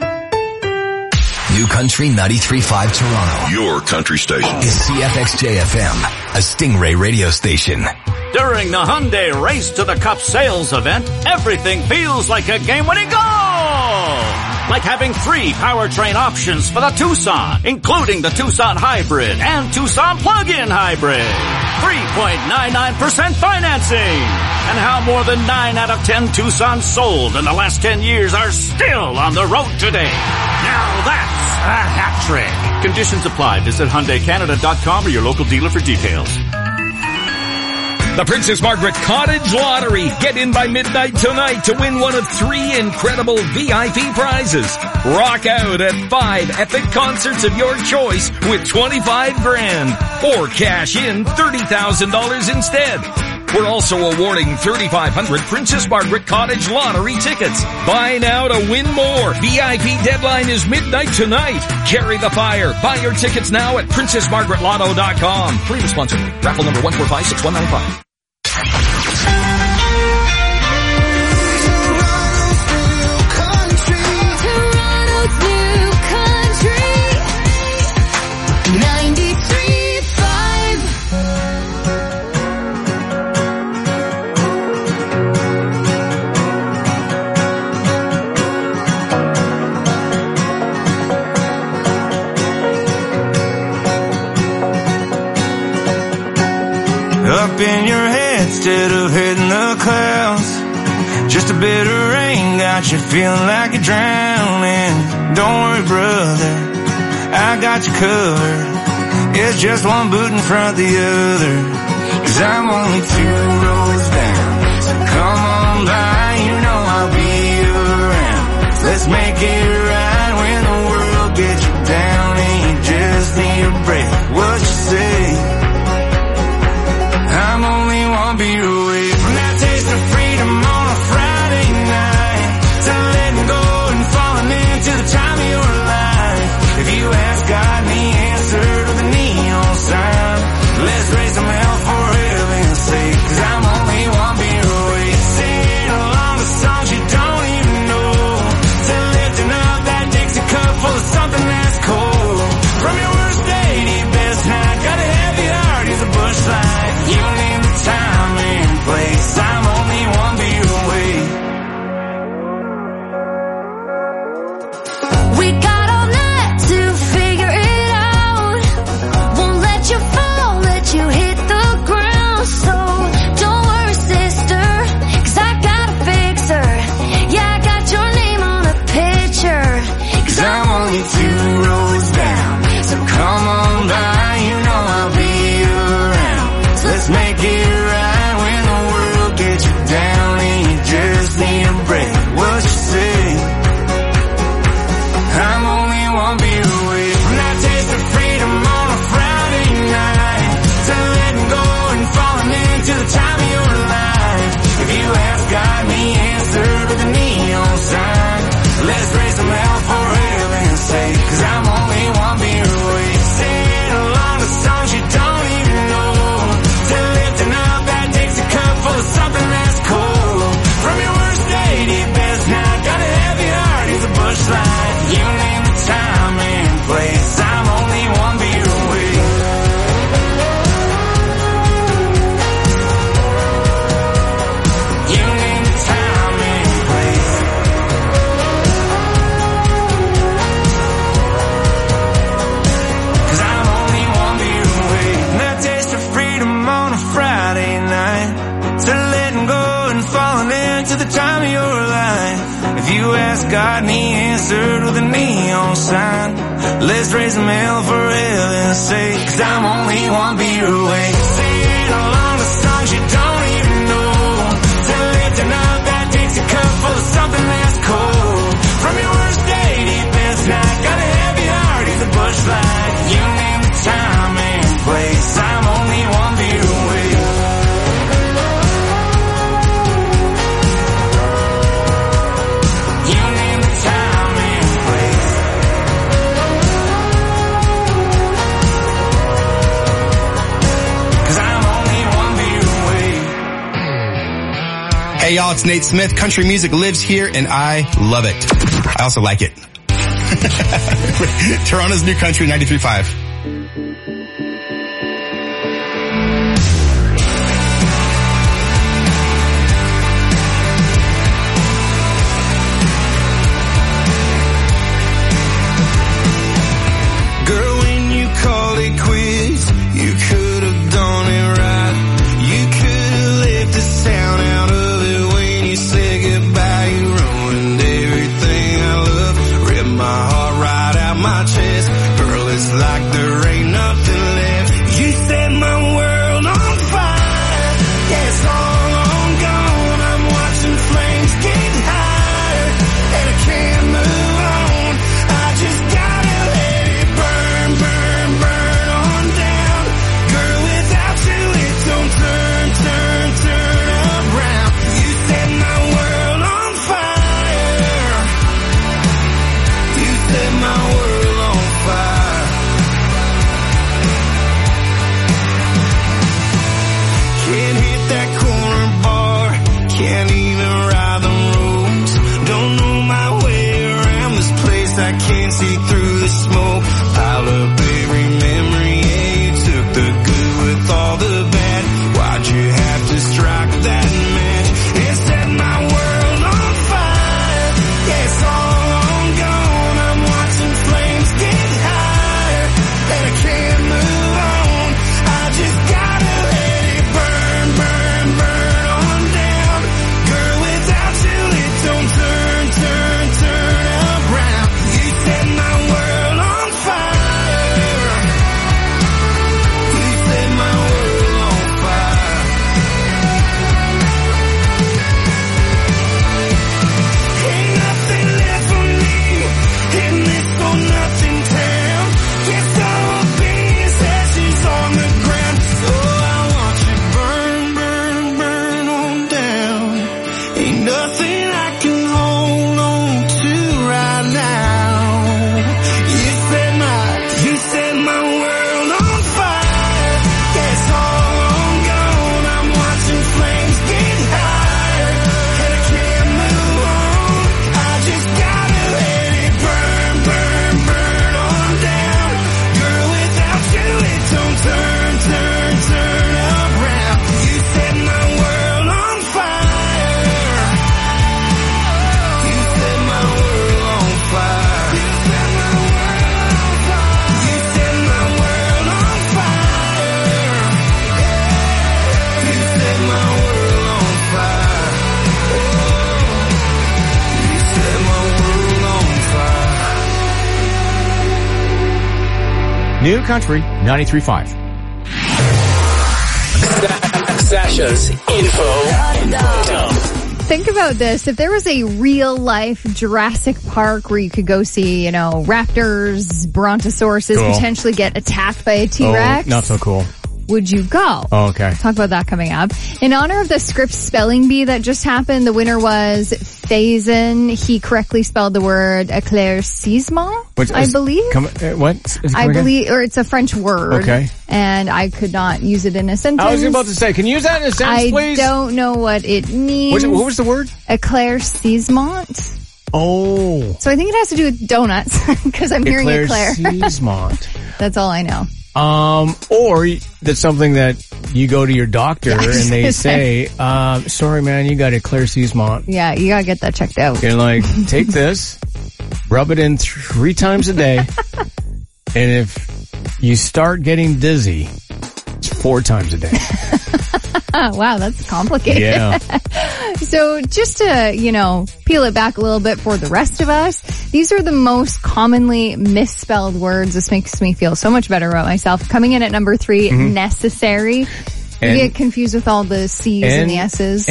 New Country 93.5 Toronto. Your country station. Is CFXJ-FM, a Stingray radio station. During the Hyundai Race to the Cup sales event, everything feels like a game-winning goal! Like having 3 powertrain options for the Tucson, including the Tucson Hybrid and Tucson Plug-in Hybrid. 3.99% financing. And how more than 9 out of 10 Tucsons sold in the last 10 years are still on the road today. Now that's a hat trick. Conditions apply. Visit HyundaiCanada.com or your local dealer for details. The Princess Margaret Cottage Lottery. Get in by midnight tonight to win one of 3 incredible VIP prizes. Rock out at 5 epic concerts of your choice with $25 grand. Or cash in $30,000 instead. We're also awarding 3,500 Princess Margaret Cottage Lottery tickets. Buy now to win more. VIP deadline is midnight tonight. Carry the fire. Buy your tickets now at PrincessMargaretLotto.com. Premium sponsor. Raffle number 1456195. Up in your head instead of hitting the clouds. Just a bit of rain got you feeling like you're drowning. Don't worry, brother, I got you covered. It's just one boot in front of the other. 'Cause I'm only 2 rows down. So come on by, you know I'll be around. Let's make it right when the world gets you down and you just need a break. What you say? I'm only 1 beer away from that taste of freedom on a Friday night. To letting go and falling into the time of your life. If you ask God and He answered with a neon sign, let's raise some hell for heaven's sake. 'Cause I'm only 1 beer away. Singing along the songs you don't even know. To lifting up that Dixie cup full of something that's cold. From your worst day to your best night, got a heavy heart, here's a bush light. You name the time and place, I'm only 1 beer away. We got all night to figure it out. Won't let you fall, let you hit the ground. So don't worry, sister, 'cause I got a fixer. Yeah, I got your name on a picture. 'Cause I'm only 2 rows down. So come on by, you know I'll be around. Let's make it right when the world gets you down and you just need a break. What you say? I'm only 1 beer away from that taste of freedom on a Friday night. To letting go and falling into the time of your life. If you ask God and He answered with a neon sign, let's raise some hell for heaven's sake. 'Cause I'm only 1 beer away. Singing along the songs you don't even know. To lifting up that Dixie cup full of something that's cold. From your worst day to your best night, got a heavy heart, here's a bush light. You name the time and place, I'm only 1 beer away. You name the time and place. 'Cause I'm only 1 beer away. And that taste of freedom on a Friday night. To letting go and falling into the time of your life. If you ask God and He answered with a neon sign, let's raise some hell for heaven's sake. 'Cause I'm only 1 beer away. Singing along the songs you don't even know. To lifting up that Dixie cup full of something that's cold. From your worst day to your best night, got a heavy heart, here's a bush light. You name the time and place, I'm only 1 beer away. y'all, it's Nate Smith. Country music lives here, and I love it. I also like it. Toronto's New Country 93.5. Girl, when you call it quits, you could have done it right. You could have left the sound out of it when you said goodbye. You ruined everything I love, ripped my heart right out my chest. Girl, it's like there ain't nothing left. You set my world on fire. Yeah, it's all gone. I'm watching flames get higher, and I can't move on. I just gotta let it burn, burn, burn on down. Girl, without you it don't turn, turn, turn around. You set my world on fire. You set my world on fire. Can't hit that corner bar, can't even ride the roads. Don't know my way around this place, I can't see through the smoke. Pile up every memory, yeah, you took the good with all the bad. Why'd you have to strike that match and set my world on fire? Yeah, it's all gone, I'm watching flames get higher, and I can't move on. I just gotta let it burn, burn, burn on down. Girl, without you it don't turn, turn, turn around. You set my world on fire. You set my world on fire. Ain't nothing left for me in this for nothing town. Guess I will be as ashes on the ground. So I watch it burn, burn, burn on down. Ain't nothing I can hold on to right now. You set my world on fire. Yeah, it's all gone. I'm watching flames get higher, and I can't move on. I just gotta let it burn, burn, burn on down. Girl, without you it don't turn, turn, turn around. You set my world on fire. You set my world on fire. You set my world on fire. You set my world on fire. You set my world on fire. You set my world on fire. New Country 93.5. Sasha's info dump. Think about this. If there was a real life Jurassic Park where you could go see, raptors, brontosauruses, Cool. potentially get attacked by a T-Rex, Oh, not so cool. would you go? Oh, okay. Talk about that coming up. In honor of the Scripps spelling bee that just happened, the winner was Faison. He correctly spelled the word éclaircissement, I believe. What? I believe, or it's a French word. Okay. And I could not use it in a sentence. I was about to say, can you use that in a sentence, please? I don't know what it means. What was the word? Éclaircissement. Oh. So I think it has to do with donuts, because I'm hearing éclair. Éclaircissement. That's all I know. Or that's something that you go to your doctor and they say, sorry man, you got éclaircissement. Yeah, you gotta get that checked out. You're like, take this, rub it in 3 times a day, and if you start getting dizzy, it's 4 times a day. Wow, that's complicated. Yeah. So just to, peel it back a little bit for the rest of us, these are the most commonly misspelled words. This makes me feel so much better about myself. Coming in at number 3, necessary. You get confused with all the C's and the S's.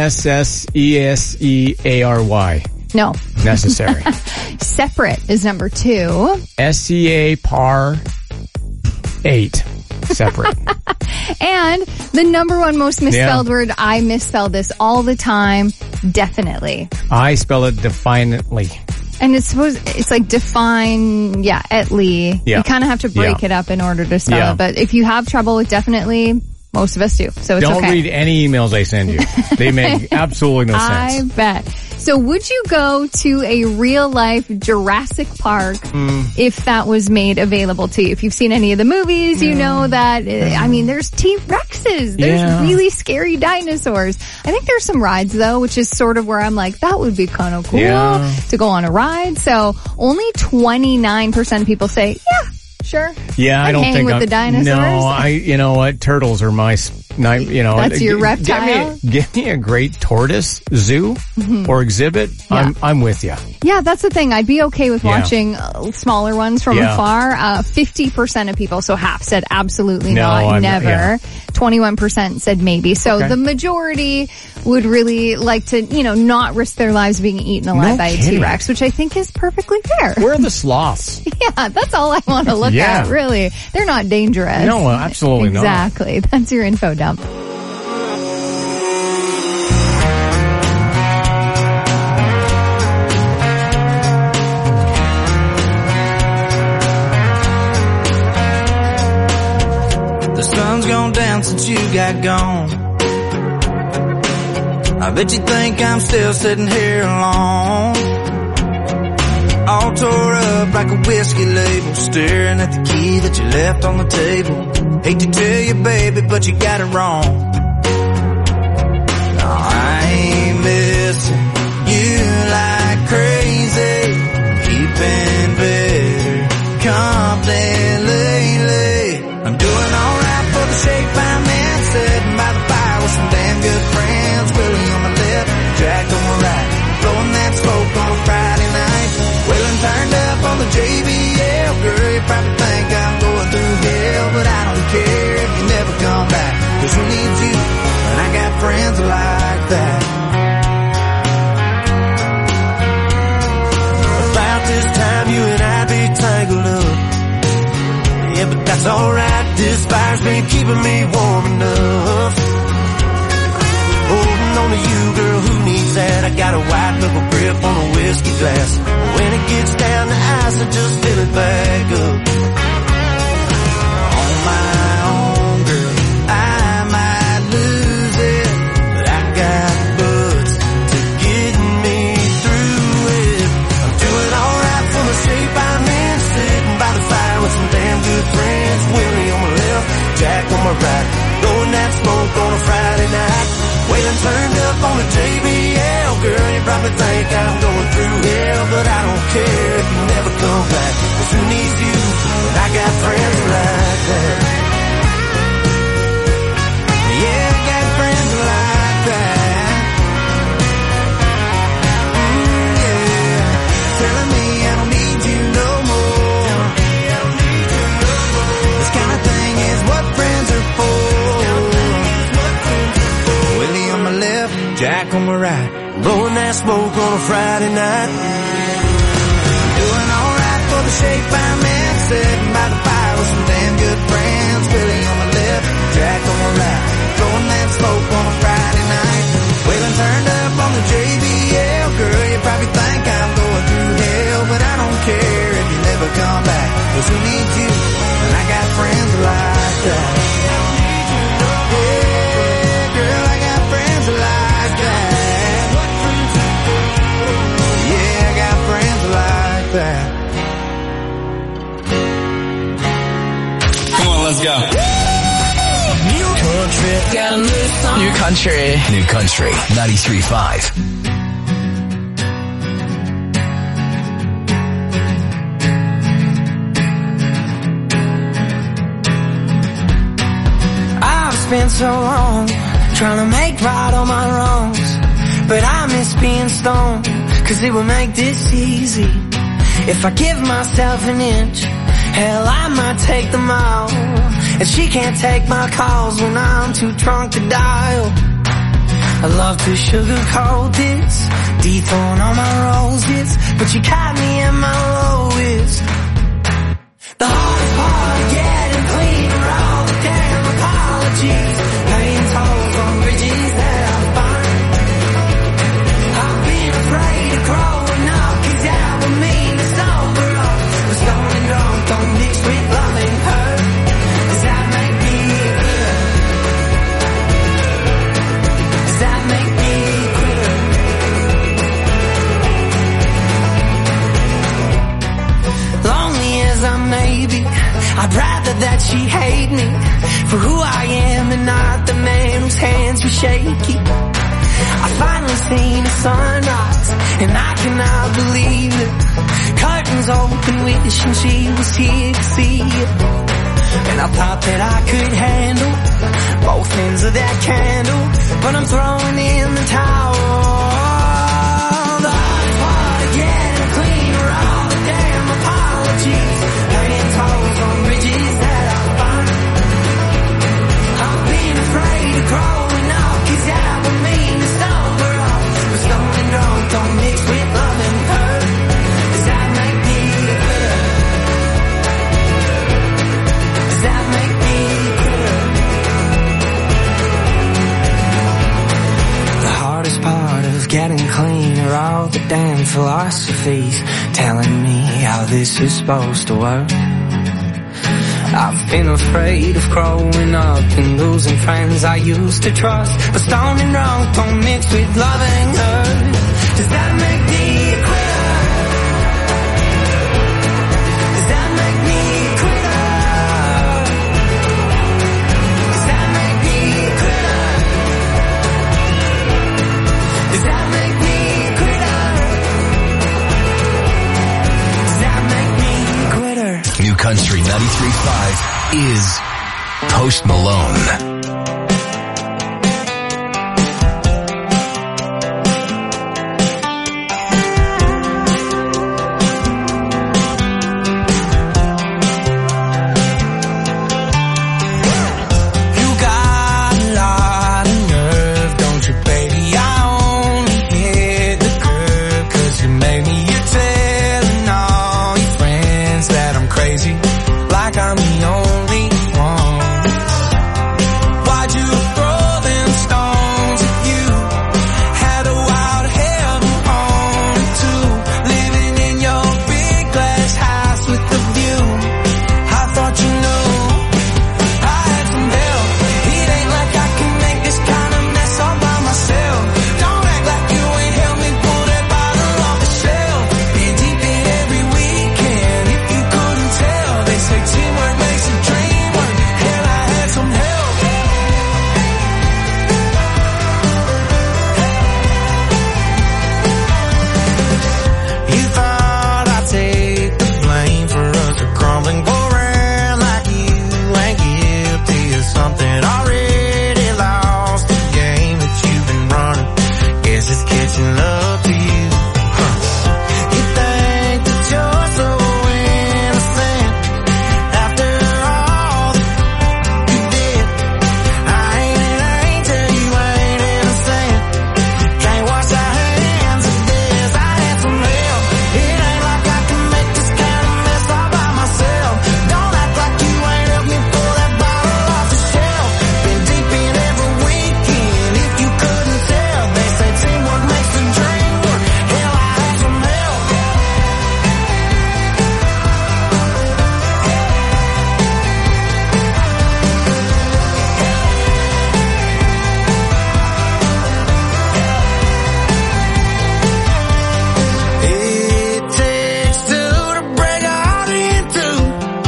Nessesseary. No. Necessary. Separate is number 2. SCA par 8. Separate. And the number 1 most misspelled word, I misspell this all the time, definitely. I spell it defiantly. And it's like define, etly. Yeah. You kind of have to break it up in order to spell it. But if you have trouble with definitely, Most of us do, so it's Don't okay. read any emails they send you. They make absolutely no sense. I bet. So would you go to a real-life Jurassic Park if that was made available to you? If you've seen any of the movies, you know that, I mean, there's T-Rexes. There's really scary dinosaurs. I think there's some rides, though, which is sort of where I'm like, that would be kind of cool to go on a ride. So only 29% of people say, yeah. Sure. Yeah, I don't think with the dinosaurs. No, you know what? Turtles are my, that's your reptile. Give me a great tortoise zoo or exhibit. Yeah. I'm with you. Yeah, that's the thing. I'd be okay with watching smaller ones from afar. 50% of people, so half, said absolutely not, never. 21% said maybe. So the majority would really like to, not risk their lives being eaten alive by a T-Rex, which I think is perfectly fair. Where are the sloths? Yeah, that's all I want to look at, really. They're not dangerous. No, absolutely not. Exactly. That's your info dump. The sun's gone down since you got gone. I bet you think I'm still sitting here alone, all tore up like a whiskey label, staring at the key that you left on the table. Hate to tell you, baby, but you got it wrong. No, I ain't missing you like crazy, keeping better company lately. I'm doing alright for the shape I'm in, sitting by the fire with some damn good friends. Willie on my left, Jack on my right, blowing that smoke on a Friday night. Wailing turned up on the JBL. Girl, you probably think I'm going through hell, but I don't care if you never come back, 'cause who needs you when I got friends like that? About this time you and I'd be tangled up. Yeah, but that's alright, this fire's been keeping me warm enough. Holding on to you, girl, who needs that? I got a white knuckle grip on a whiskey glass. When it gets down to ice, I just fill it back up. On my own, girl, I might lose it, but I got buds to get me through it. I'm doing alright for the shape I'm in, sitting by the fire with some damn good friends. Willie on my left, Jack on my right, blowing that smoke on a Friday night. Waiting turned up on the JBL. Girl, you probably think I'm going through hell, but I don't care if you never come back, 'cause who needs you when I got friends like that? Yeah, I got friends like that. Yeah, telling me I don't need you no more. This kind of thing is what friends are for. Willie on my left, Jack on my right, blowing that smoke on a Friday night. Doing alright for the shape I'm in, sitting by the fire with some damn good friends. Willie on my left, Jack on my right, blowing that smoke on a Friday night. Wailing turned up on the JBL. Girl, you probably think I'm going through hell, but I don't care if you never come back, 'cause who needs you when I got friends like that? Come on, let's go. New country. New country. 93.5. I've spent so long trying to make right all my wrongs, but I miss being stoned, 'cause it would make this easy. If I give myself an inch, hell, I might take them all. And she can't take my calls when I'm too drunk to dial. I love to sugarcoat this, dethrone all my roses, but you caught me at my lowest. The hardest part of getting clean are all the damn apologies, paying tolls on bridges that I'm fine. I've been afraid of growing up, 'cause that would mean to sober up. But stoned and drunk don't mix with loving her, 'cause that make me good. I'd rather that she hate me for who I am and not the man whose hands were shaky. I finally seen the sunrise and I cannot believe it. Curtains open, wishing she was here to see it. And I thought that I could handle both ends of that candle, but I'm throwing in the towel. The hardest part of getting clean are all the damn apologies, laying toes on bridges that I find. I've been afraid of growing up, 'cause that would mean to sober up. But stoned and drunk don't mix with love and hurt. Does that make me a quitter? Does that make me a quitter? The hardest part of getting clean are all the damn philosophies telling me how this is supposed to work. I've been afraid of growing up and losing friends I used to trust. But stoned and drunk don't mix with love and hurt. Does that make me a quitter? Does that make me a quitter? Does that make me a quitter? Does that make me a quitter? Does that make me a quitter? New Country 93.5 is Post Malone. I'm the only one. Why'd you throw them stones at you? Had a wild heaven on it too. Living in your big glass house with the view. I thought you knew I had some help. It ain't like I can make this kind of mess all by myself. Don't act like you ain't helped me pull that bottle off the shelf. Been deep in every weekend. If you couldn't tell, they say teamwork makes a dream work. Hell, I had some help. You thought I'd take the blame for us to crumbling, go around like you ain't guilty of something. Already lost the game that you've been running. Guess it's catching up to you. You think that you're so innocent after all that you did. I ain't an angel, you ain't innocent. Can't wash our hands of this. I had some help. It ain't like I can make this kind of mess all by myself. Don't act like you ain't helped me pull that bottle off the shelf. Been deep in every weekend. If you couldn't tell, they say teamwork makes the dream work. Hell, I had some help. It takes two to break a heart in two.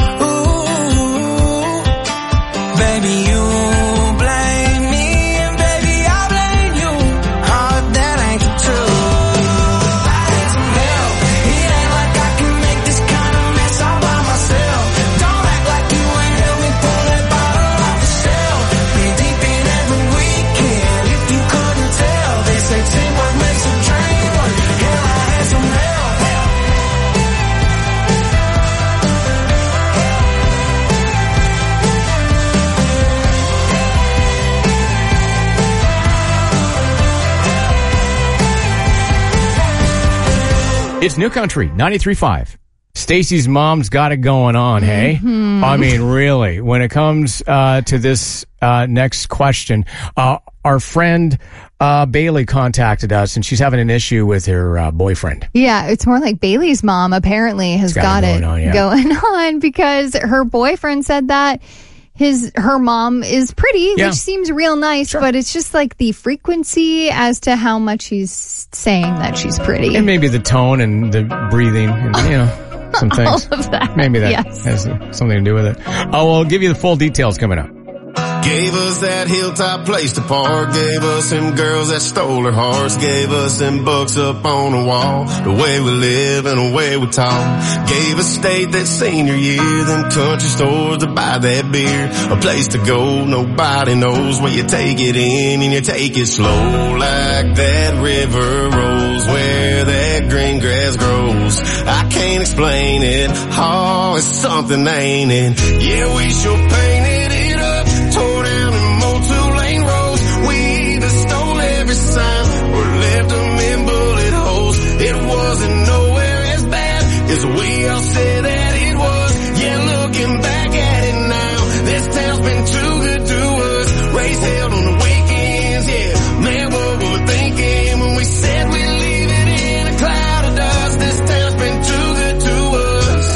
Ooh, baby, you blame me and baby I blame you. Oh, that ain't the truth. I had some help. It ain't like I can make this kind of mess all by myself. Don't act like you ain't helped me pull that bottle off the shelf. Been deep in every weekend. If you couldn't tell, they say teamwork makes a dream work. Hell, I had some help. It's New Country 93.5. Stacy's mom's got it going on, hey? I mean, really, when it comes to this next question, our friend Bailey contacted us, and she's having an issue with her boyfriend. Yeah, it's more like Bailey's mom apparently has got it going on because her boyfriend said that her mom is pretty, Yeah. which seems real nice, but it's just like the frequency as to how much he's saying that she's pretty. And maybe the tone and the breathing, and, you know. some things. All of that. Maybe that has something to do with it. We'll give you the full details coming up. Gave us that hilltop place to park. Gave us them girls that stole our hearts. Gave us them books up on the wall. The way we live and the way we talk. Gave us state that senior year. Them country stores to buy that beer. A place to go, nobody knows where you take it in and you take it slow. Like that river rolls where that green grass grows. I can't explain it. Oh, it's something, ain't it? Yeah, we sure painted it up. Tore down and mowed 2-lane roads. We either stole every sign or left them in bullet holes. It wasn't nowhere as bad as we all said that it was. Yeah, looking back at it now, this town's been too good to us. Race held on the weekends, yeah. Man, what we were thinking when we said we'd leave it in a cloud of dust. This town's been too good to us.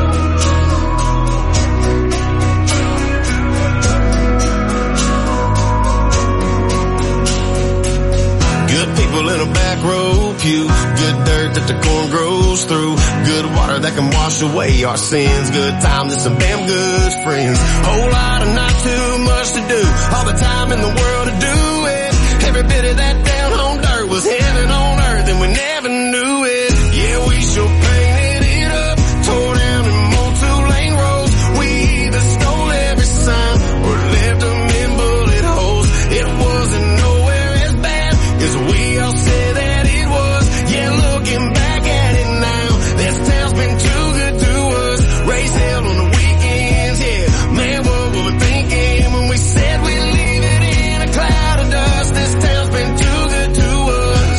People in a back row pew. Good dirt that the corn grows through. Good water that can wash away our sins. Good times and some damn good friends. Whole lot of not too much to do. All the time in the world to do it. Every bit of that down home dirt was heaven on earth and we never knew it. Yeah, we sure painted it up. Tore down and mowed 2-lane roads. We either stole every sign or left them in bullet holes. It wasn't nowhere as bad as we all said that it was. Yeah, looking back at it now, this town's been too good to us. Race held on the weekends, yeah. Man, what we were thinking when we said we'd leave it in a cloud of dust. This town's been too good to us.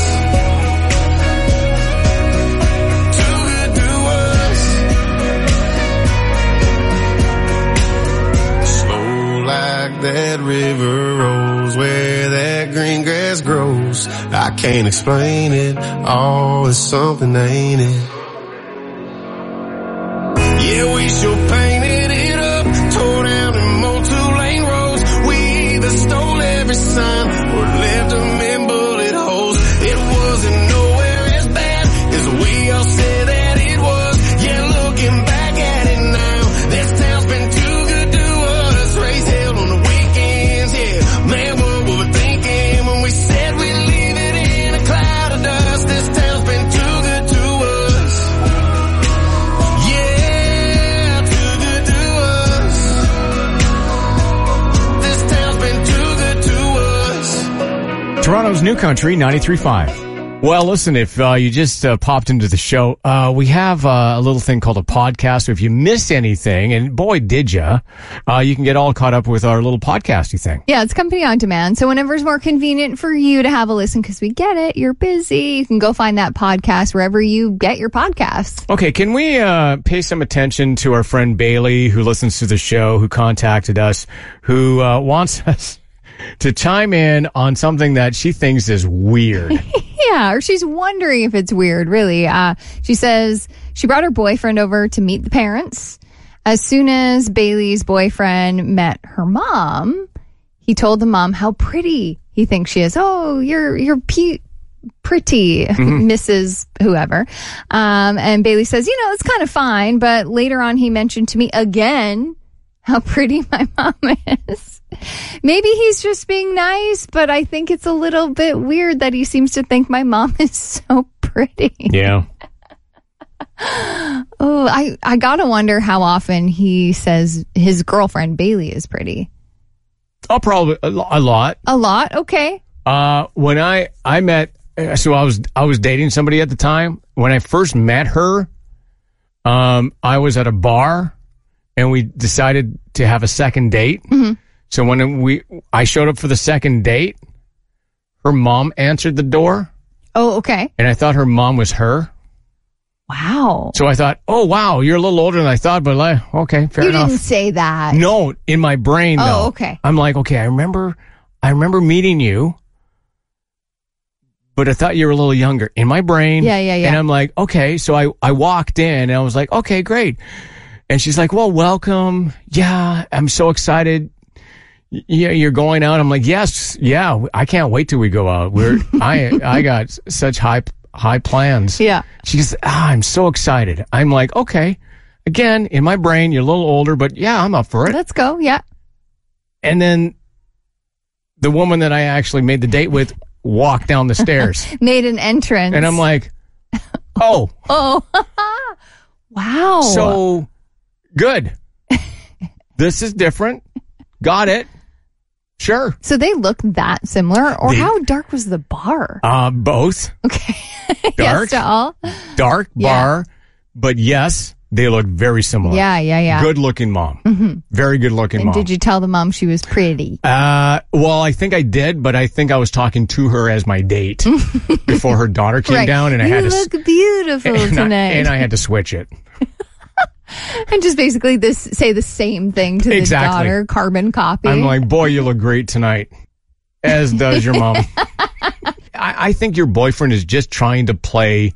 Too good to us. Slow like that river rolls where that green grass grows. I can't explain it. Oh, it's something, ain't it? Yeah, we sure painted it up. Tore down and mowed 2-lane roads. We either stole every sign or left them in bullet holes. It wasn't nowhere as bad as we all said that it was. Yeah, looking back at it now, this town's been too good to us. Race held on the weekends, yeah. Man, what we were thinking when we said we'd leave it in a cloud of dust. This town's been too good to us. Yeah, too good to us. This town's been too good to us. Toronto's New Country 93.5. Well, listen, if you just popped into the show, we have a little thing called a podcast. So if you missed anything, and boy, did you can get all caught up with our little podcasty thing. Yeah, it's company on demand. So whenever it's more convenient for you to have a listen, because we get it, you're busy, you can go find that podcast wherever you get your podcasts. Okay, can we pay some attention to our friend Bailey, who listens to the show, who contacted us, who wants us to chime in on something that she thinks is weird. Yeah, or she's wondering if it's weird, really. She says she brought her boyfriend over to meet the parents. As soon as Bailey's boyfriend met her mom, he told the mom how pretty he thinks she is. Oh, you're pretty, Mrs. Whoever. And Bailey says, it's kind of fine. But later on, he mentioned to me again how pretty my mom is. Maybe he's just being nice, but I think it's a little bit weird that he seems to think my mom is so pretty. Yeah. Oh, I gotta wonder how often he says his girlfriend Bailey is pretty. Oh, probably a lot. A lot? Okay. When I met, so I was dating somebody at the time. When I first met her, I was at a bar and we decided to have a second date. Mm-hmm. So when I showed up for the second date, her mom answered the door. Oh, okay. And I thought her mom was her. Wow. So I thought, oh, wow, you're a little older than I thought, but okay, fair enough. You didn't say that. No, in my brain, though. Oh, okay. I'm like, okay, I remember meeting you, but I thought you were a little younger. In my brain. Yeah. And I'm like, okay, so I walked in and I was like, okay, great. And she's like, well, welcome. Yeah, I'm so excited. Yeah, you're going out. I'm like, yes, yeah, I can't wait till we go out. I got such high high plans. Yeah. She goes, I'm so excited. I'm like, okay. Again, in my brain, you're a little older, but yeah, I'm up for it. Let's go. Yeah. And then the woman that I actually made the date with walked down the stairs. Made an entrance. And I'm like, oh. Oh. Wow. So good. This is different. Got it. Sure. So they look that similar, or how dark was the bar? Both. Okay. Dark. Yes to all. Dark bar, but yes, they look very similar. Yeah. Good looking mom. Mm-hmm. Very good looking And mom. did you tell the mom she was pretty? Well, I think I did, but I think I was talking to her as my date before her daughter came Right. down, and I You had to look beautiful tonight. and I had to switch it. And just basically say the same thing to the daughter, carbon copy. I'm like, boy, you look great tonight, as does your mom. I think your boyfriend is just trying to play.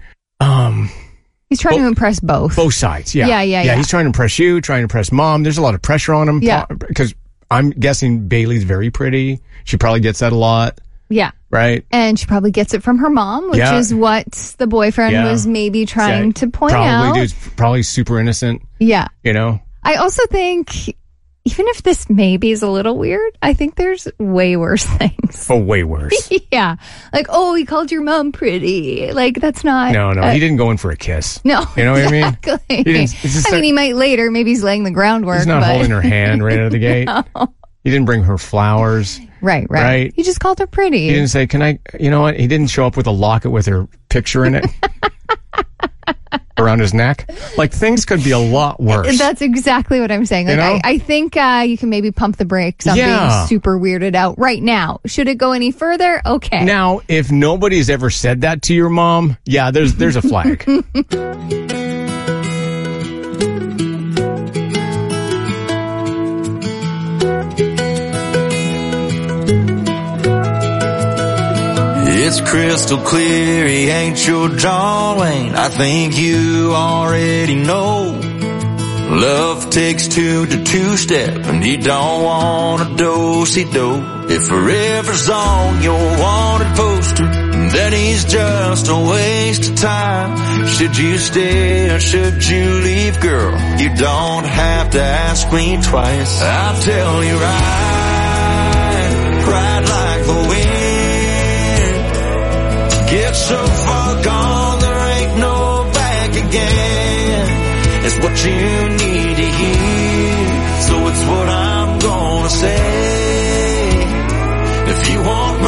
He's trying to impress both sides. Yeah. He's trying to impress you, trying to impress mom. There's a lot of pressure on him. Yeah. Because I'm guessing Bailey's very pretty. She probably gets that a lot. Yeah. Right. And she probably gets it from her mom, which is what the boyfriend was maybe trying to point out. Dude's probably super innocent. Yeah. You know? I also think, even if this maybe is a little weird, I think there's way worse things. Oh, way worse. Yeah. Like, oh, he called your mom pretty. Like, that's not. No. He didn't go in for a kiss. No. You know what I mean? Exactly. I mean, he might later. Maybe he's laying the groundwork. He's not holding her hand right out of the gate. No. He didn't bring her flowers. Right. He just called her pretty. He didn't say, can I, you know what? He didn't show up with a locket with her picture in it around his neck. Like, things could be a lot worse. That's exactly what I'm saying. Like, You know? I think you can maybe pump the brakes on being super weirded out right now. Should it go any further? Okay. Now, if nobody's ever said that to your mom, yeah, there's a flag. It's crystal clear he ain't your John Wayne. I think you already know. Love takes two to two-step, and he don't want a do-si-do. If forever's on your wanted poster, then he's just a waste of time. Should you stay or should you leave, girl? You don't have to ask me twice. I'll tell you ride like the wind. Get so far gone, there ain't no back again. It's what you need to hear, so it's what I'm gonna say. If you want my